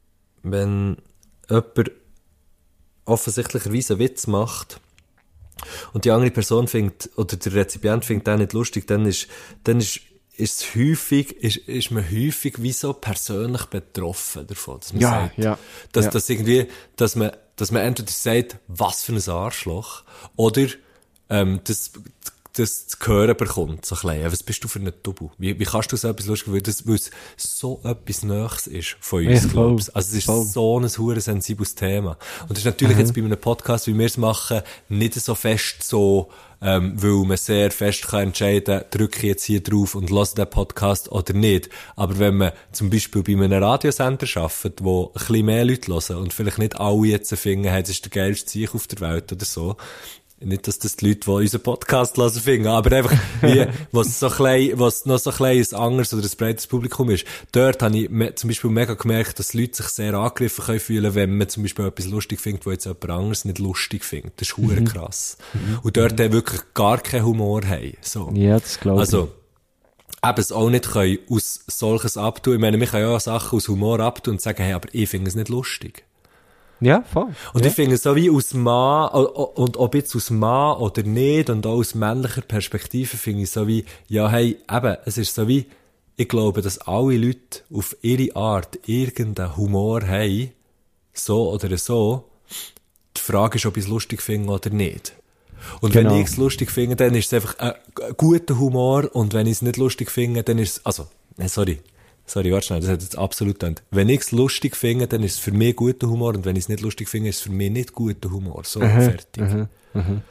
wenn jemand offensichtlicherweise einen Witz macht und die andere Person findet, oder der Rezipient findet den nicht lustig, dann ist, dann ist, ist es häufig, ist, ist man häufig wie so persönlich betroffen davon, dass man Ja, sagt, ja, dass, ja. dass irgendwie, dass man, dass man entweder sagt, was für ein Arschloch, oder, ähm, das, das zu hören bekommt, so klein. Was bist du für ein Double? Wie, wie kannst du so etwas lustig, weil das, weil es so etwas Nächstes ist von uns, Ja, voll, glaubst du? Also es ist voll. so ein hure sensibles Thema. Und das ist natürlich jetzt bei einem Podcast, wie wir es machen, nicht so fest so, ähm, weil man sehr fest kann entscheiden, drücke ich jetzt hier drauf und lasse den Podcast oder nicht. Aber wenn man zum Beispiel bei einem Radiosender arbeitet, wo ein bisschen mehr Leute hören und vielleicht nicht alle jetzt finden, hey, das ist der geilste Zeug auf der Welt oder so. Nicht, dass das die Leute, die unseren Podcast hören, finden, aber einfach, wie, was so klein, was noch so klein ein anderes oder ein breites Publikum ist. Dort habe ich me- zum Beispiel mega gemerkt, dass Leute sich sehr angegriffen können fühlen, wenn man zum Beispiel etwas lustig findet, was jetzt jemand anderes nicht lustig findet. Das ist hure krass. Und dort mhm. wirklich gar keinen Humor haben. So. Ja, das glaube ich. Also, eben es auch nicht können aus solches abtun. Ich meine, wir können ja auch Sachen aus Humor abtun und sagen, hey, aber ich finde es nicht lustig. Ja, voll. Und ja. ich finde, so wie aus Mann, und ob jetzt aus Mann oder nicht, und auch aus männlicher Perspektive, finde ich so wie, ja, hey, eben, es ist so wie, ich glaube, dass alle Leute auf ihre Art irgendeinen Humor haben, so oder so. Die Frage ist, ob ich es lustig finde oder nicht. Und Genau. wenn ich es lustig finde, dann ist es einfach ein guter Humor, und wenn ich es nicht lustig finde, dann ist es, also, nee, sorry. Sorry, warte schnell, das hat jetzt absolut gedacht. Wenn ich es lustig finde, dann ist es für mich guter Humor, und wenn ich es nicht lustig finde, ist es für mich nicht guter Humor. So, Aha, fertig. aha, aha.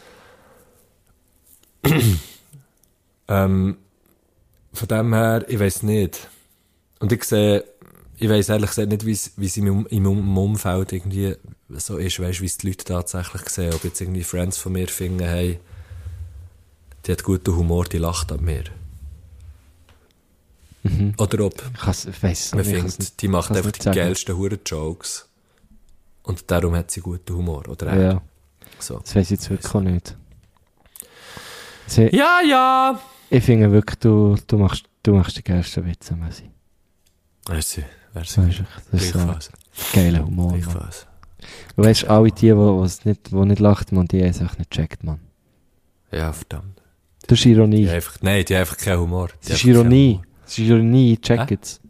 ähm, von dem her, ich weiss nicht. Und ich sehe, ich weiss ehrlich gesagt nicht, wie es wie es im, im Umfeld irgendwie so ist, weißt, wie es die Leute tatsächlich sehen. Ob jetzt irgendwie Friends von mir finden, hey, die hat guten Humor, die lacht an mir. Mhm. Oder ob Ich kann's- ich weiss man nicht, ich findet, kann's nicht- die macht kann's einfach nicht die sagen. geilsten Huren-Jokes. Und darum hat sie guten Humor, oder? er. Ja, So. das weiss ich jetzt wirklich auch nicht. Sie, Ja, ja! Ich finde wirklich, du, du, machst, du machst die geilsten Witze, Messi. Merci, merci. Das ist, das ist so ein Gleichfalls. geiler Humor. Mann. Gleichfalls. Du weißt, alle die, die, die, nicht, die nicht lachen, man, die haben es einfach nicht checkt, man. Ja, verdammt. Das ist Ironie. Die haben einfach, nein, die haben einfach keinen Humor. Die Das ist haben einfach keinen Ironie. Humor. Das ist Ironie, check Hä? jetzt.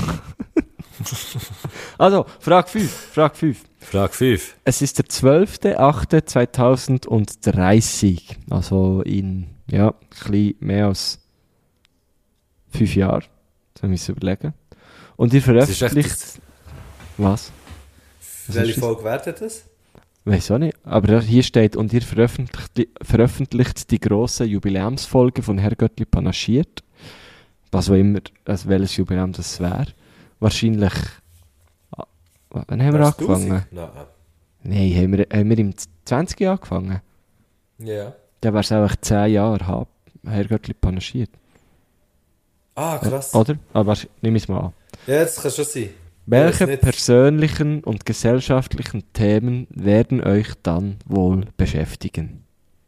Also, Frage fünf. Frage fünf. Frage fünf. Es ist der zwölfter achter zweitausenddreißig. Also in, ja, ein bisschen mehr als fünf Jahren. Das müssen wir überlegen. Und ihr Das ist echt veröffentlicht... Was? Was Welche ist das? Folge wäre das? Weiss auch nicht. Aber hier steht, und ihr veröffentlicht, veröffentlicht die grosse Jubiläumsfolge von Herr Göttli panaschiert. Was auch immer, also welches Jubiläum das wäre. Wahrscheinlich... Ah, wann haben wir angefangen? Nein. Nein, haben wir, haben wir im zwanzig angefangen? Ja. Dann wäre es auch zehn Jahre hab, Herr Göttli panaschiert. Ah, krass. Oder? Aber nimm es mal an. Ja, das kann schon sein. Welche weiß nicht. persönlichen und gesellschaftlichen Themen werden euch dann wohl beschäftigen?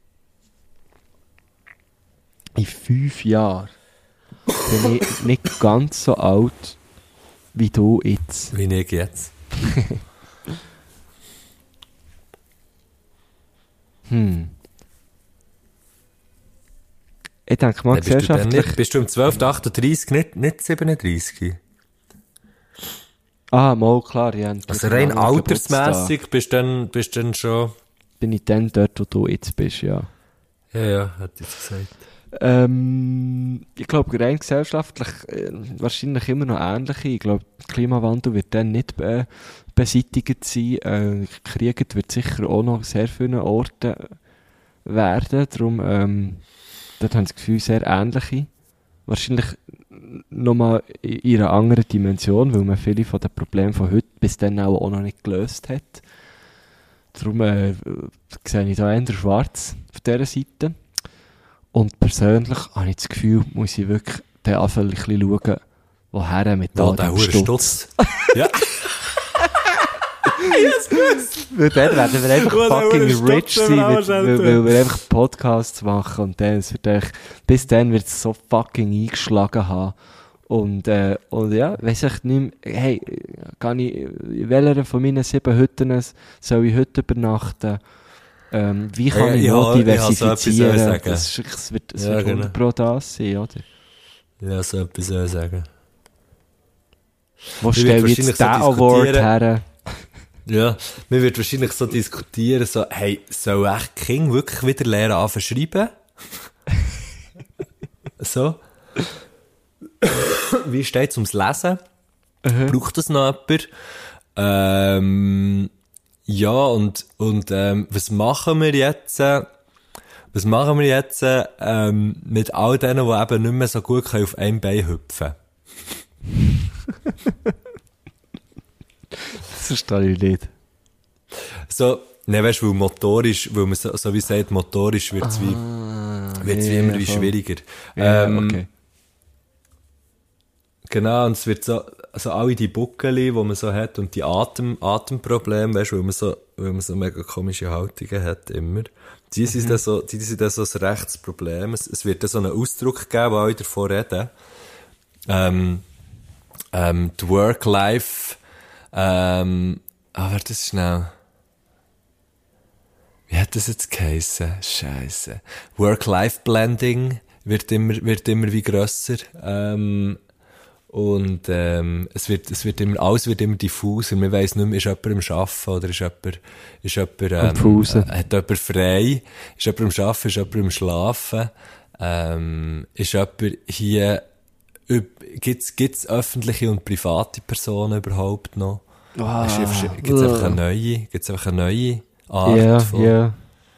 In fünf Jahren bin ich nicht ganz so alt wie du jetzt. Wie ich jetzt. Hm. Ich denke mal, Nein, bist, du dann gesellschaftlich... nicht, bist du im zwölften achtunddreißig nicht, nicht siebenunddreißig? Ah, mal, klar, ja. Also rein altersmässig bist du dann, bist dann schon... Bin ich dann dort, wo du jetzt bist, ja. Ja, ja, hat ich gesagt. Ähm, ich glaube, rein gesellschaftlich äh, wahrscheinlich immer noch ähnliche. Ich glaube, der Klimawandel wird dann nicht be beseitigt sein. Äh, Krieg wird sicher auch noch sehr viele Orten werden. Darum, ähm, dort habe ich das Gefühl, sehr ähnliche. Wahrscheinlich nochmal in einer anderen Dimension, weil man viele von den Problemen von heute bis dann auch noch nicht gelöst hat. Darum äh, sehe ich da eher schwarz auf dieser Seite. Und persönlich habe ich das Gefühl, muss ich wirklich dann anfangen, ein bisschen schauen, woher mit all dem Stutz. Stutz. Ja. Weil dann werden wir einfach fucking rich sein, weil, weil, weil wir einfach Podcasts machen und dann, es wird echt, bis dann wird es so fucking eingeschlagen haben. Und, äh, und ja, weiss ich nicht mehr, hey, kann ich, in welcher von meinen sieben Hütten soll ich heute übernachten? Ähm, wie kann Ja, ich ja, noch ich habe so diversifizieren? etwas sagen. Das, ist, es wird, es Ja, wird genau. hundert Pro das sein, oder? Ja, so etwas soll ich sagen. Wo Ich stelle ich würd jetzt den wahrscheinlich so Award diskutieren. her? Ja, wir wird wahrscheinlich so diskutieren, so, hey, soll echt King wirklich wieder lernen anfangen zu schreiben? So. Wie steht es ums Lesen? Mhm. Braucht das noch jemand? Ähm, ja, und, und, ähm, was machen wir jetzt, äh, was machen wir jetzt, äh, ähm, mit all denen, die eben nicht mehr so gut können auf einem Bein hüpfen? Das verstehe ich nicht. So, ne, weißt du, weil motorisch, weil man so, so wie sagt, motorisch wird's wie, wird's wie ja, immer wie voll. schwieriger. Ja, ähm, okay. Genau, und es wird so, also alle die Buckeli, die man so hat, und die Atem, Atemprobleme, weißt du, weil man so, weil man so mega komische Haltungen hat, immer. Die sind dann so, die sind dann so ein rechtes Problem. Es, es wird dann so einen Ausdruck geben, wo alle davon reden. Ähm, ähm, die Work-Life, ähm, ah, warte, das ist schnell. Wie hat das jetzt geheissen? Scheisse. Work-Life-Blending wird immer, wird immer wie grösser. Ähm, und, ähm, es wird, es wird immer, alles wird immer diffuser. Man weiss nicht mehr, ist jemand am Arbeiten oder ist jemand, ist jemand, ähm, äh, hat jemand frei? Ist jemand am Arbeiten? Ist jemand am Schlafen? Ähm, ist jemand hier, gibt's, gibt's öffentliche und private Personen überhaupt noch? Ah, Gibt es einfach eine neue, gibt's einfach eine neue Art Ja, von... ja.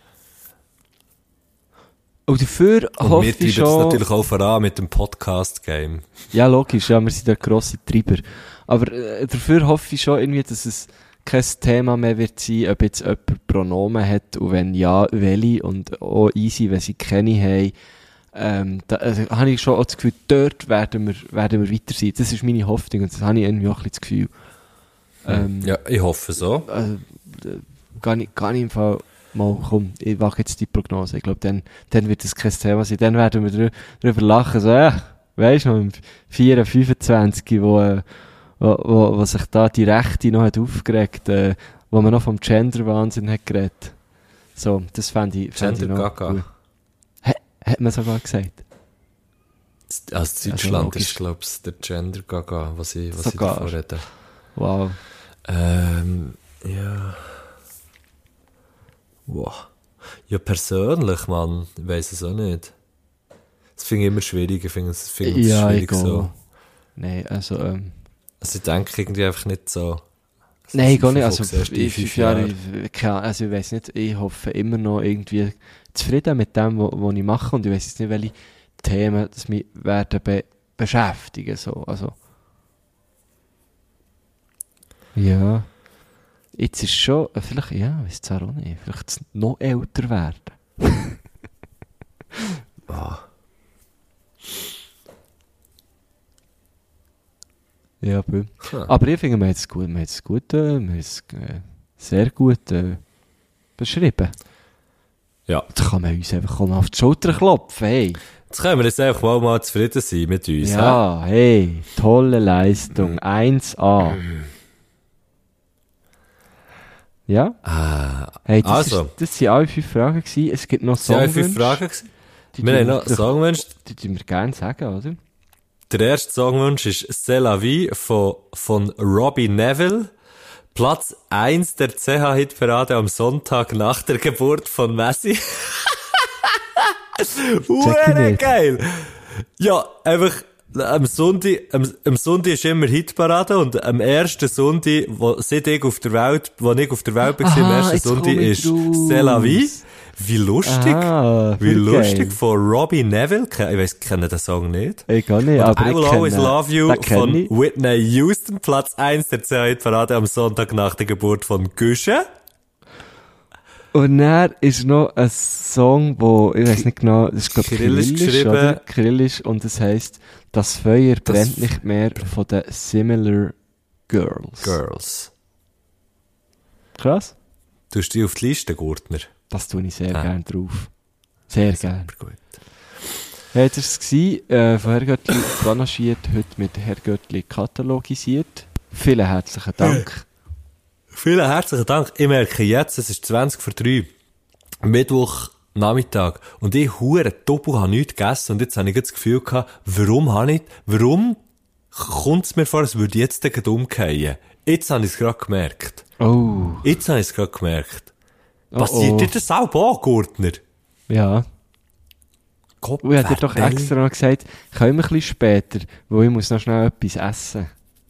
Und dafür Und hoffe wir ich treiben es schon... natürlich auch voran mit dem Podcast-Game. Ja, logisch, ja, wir sind der grosse Treiber. Aber äh, dafür hoffe ich schon irgendwie, dass es kein Thema mehr wird sein, ob jetzt jemand Pronomen hat und wenn ja, welche und auch easy, wenn sie keine haben. Ähm, da also, habe ich schon auch das Gefühl, dort werden wir, werden wir weiter sein. Das ist meine Hoffnung und das habe ich irgendwie auch ein bisschen das Gefühl. Ähm, Ja, ich hoffe so. Also, äh, gar nicht, gar nicht im Fall, mal, komm, ich mache jetzt die Prognose. Ich glaube, dann, dann wird das kein Thema sein. Dann werden wir drü drüber lachen, so, äh, weisst du noch, im vier, fünfundzwanzig, wo, äh, wo, wo, wo sich da die Rechte noch hat aufgeregt, äh, wo man noch vom Gender-Wahnsinn hat geredet. So, das fände ich, fänd ich noch Gender-Gaga. gut. H hat man sogar gesagt. Also Deutschland logisch. ist, glaube ich, der Gender-Gaga, was ich, was ich Sogar. davon rede. Wow. Ähm, ja... Wow. Ja, persönlich, Mann, ich weiss es auch nicht. Das finde ich immer schwierig, ich finde es find es Ja, schwierig ich so. Nein, also, ähm, Also ich denke irgendwie einfach nicht so. Nein, gar nicht. Also, Fünf, sechs, ich, fünf fünf Jahre, Jahre. ich, keine Ahnung, also ich weiss nicht, ich hoffe immer noch irgendwie zufrieden mit dem, was ich mache und ich weiss jetzt nicht, welche Themen das mich werden be beschäftigen, so, also. Ja. Jetzt ist schon, äh, vielleicht, ja, weiss es auch nicht, vielleicht noch älter werden. Ah. Ja, bö. Hm. Aber ich finde, wir haben es gut, wir haben es gut, äh, wir haben es äh, sehr gut äh, beschrieben. Ja. Da kann man uns einfach mal auf die Schulter klopfen, hey. Jetzt können wir jetzt einfach mal, mal zufrieden sein mit uns. hä? Ja, hey, tolle Leistung, eins A. Ja? Ah, Hey, das, also. ist, das waren alle fünf Fragen gewesen. Es gibt noch das waren Songwünsche. fünf Fragen gewesen. Die Wir haben tun noch wir- Songwünsche. Die die wir gerne sagen, oder? Der erste Songwunsch ist C'est la vie von, von Robbie Neville. Platz eins der C H-Hitparade am Sonntag nach der Geburt von Messi. Hure geil! Ja, einfach, am Sonntag, am, am Sonntag ist immer Hitparade und am ersten Sonntag, wo, seit ich auf der Welt, wo ich auf der Welt war, am Aha, ersten jetzt Sonntag komm ich ist raus. C'est la vie. Wie lustig. Ah, Wie voll lustig geil. von Robbie Neville. Ich weiss, ich kenne den Song nicht. Ich gar nicht, Und aber I ich Will kenne, Always Love You den kenn von ich. Whitney Houston, Platz eins der C H-Hitparade am Sonntag nach der Geburt von Güsche. Und dann ist noch ein Song, wo, ich weiß nicht genau, das ist glaube ich Kyrillisch Kyrillisch, geschrieben. oder? Kyrillisch, und es heisst, das Feuer brennt nicht mehr von den Similar Girls. Girls. Krass. Du hast die auf die Liste, Gurtner. Das tue ich sehr Ah. gerne drauf. Sehr gerne. Super gut. Ja, das war es gewesen, äh, von Herr Göttli panaschiert, heute mit Herr Göttli katalogisiert. Vielen herzlichen Dank. Vielen herzlichen Dank. Ich merke jetzt, es ist zwanzig vor drei. Mittwoch Nachmittag. Und ich hure Topu habe nichts gegessen. Und jetzt habe ich das Gefühl gehabt, warum habe ich, warum kommt es mir vor, als würde ich jetzt gleich umgehen? Jetzt habe ich es gerade gemerkt. Oh. Jetzt habe ich es gerade gemerkt. Oh, Passiert oh. dir das auch an, Gurtner? Ja. Gott, Und ich habe dir doch extra noch gesagt, können wir ein bisschen später, weil ich muss noch schnell etwas essen.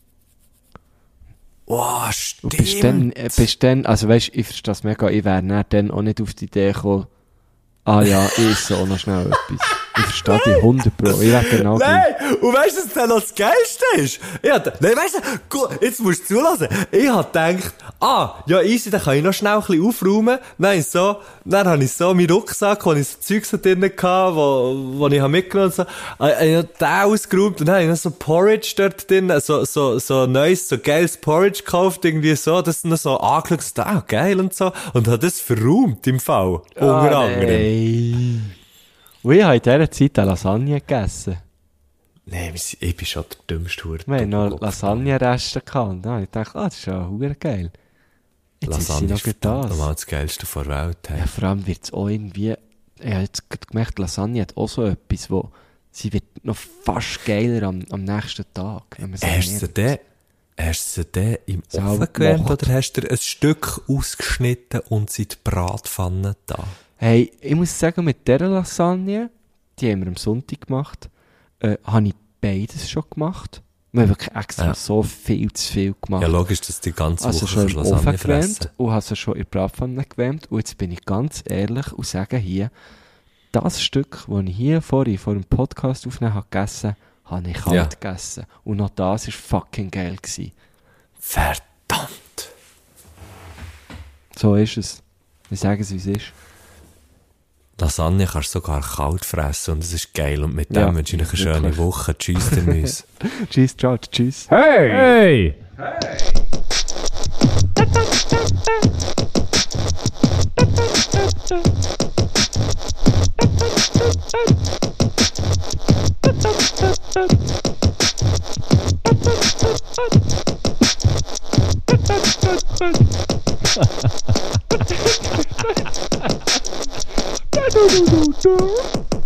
Wow, Und stimmt. bist dann, äh, bist dann, also weisst, ich verstehe das mega, ich wäre dann, dann auch nicht auf die Idee gekommen, ah ja, ich esse auch noch schnell etwas. Ich verstehe die hundert Pro. Ich wäre genau gleich. Nein! Und weißt du, was dann noch das Geilste ist? Ich hab, nein, weißt du, gu- jetzt musst du zulassen. Ich hab gedacht, ah, ja, easy, dann kann ich noch schnell ein bisschen aufräumen. Nein, so, dann habe ich so meinen Rucksack, wo ich so Zeug so drin hatte, wo, wo ich hab mitgenommen habe, so, äh, ich hab den ausgeräumt und dann habe ich noch so Porridge dort drin, so, so, so neues, so geiles Porridge gekauft, irgendwie so, das noch so angeschaut, so, ah, geil und so, und habe das verräumt im Fall, unter anderem. Nein. Und ich habe in dieser Zeit eine Lasagne gegessen. Nein, wir sind- ich bin schon der dümmste Hure. Wir hatten noch Lasagne-Reste gehabt. Und dann habe ich gedacht, ah, das ist ja verdammt geil. Jetzt ist sie Lasagne noch ist gut verdammt das. normal das Geilste der Welt. Hey. Ja, vor allem wird es auch irgendwie, ich habe jetzt gerade gemerkt, Lasagne hat auch so etwas, wo sie wird noch fast geiler am, am nächsten Tag. Wenn man sie Hast du ernährt. den, hast du den im Selber Ofen gewärmt gemacht. oder hast du ein Stück ausgeschnitten und sie in die Bratpfanne da? Hey, ich muss sagen, mit dieser Lasagne, die haben wir am Sonntag gemacht, äh, habe ich beides schon gemacht. Wir haben wirklich extra Ja. so viel zu viel gemacht. Ja, logisch, dass du die ganze Also Woche schon im kannst Lasagne Ofen gewärmt fressen. und habe sie schon in der Bratpfanne gewärmt. Und jetzt bin ich ganz ehrlich und sage hier, das Stück, das ich hier vorhin vor dem Podcast aufnehmen habe gegessen, habe ich kalt Ja. gegessen. Und noch das war fucking geil gewesen. Verdammt! So ist es. Ich sage es, wie es ist. Lasagne kannst du sogar kalt fressen und es ist geil. Und mit dem Ja, wünsche ich euch eine schöne wirklich. Woche. Tschüss, der Müs. Tschüss, ciao, tschüss. Hey! Hey!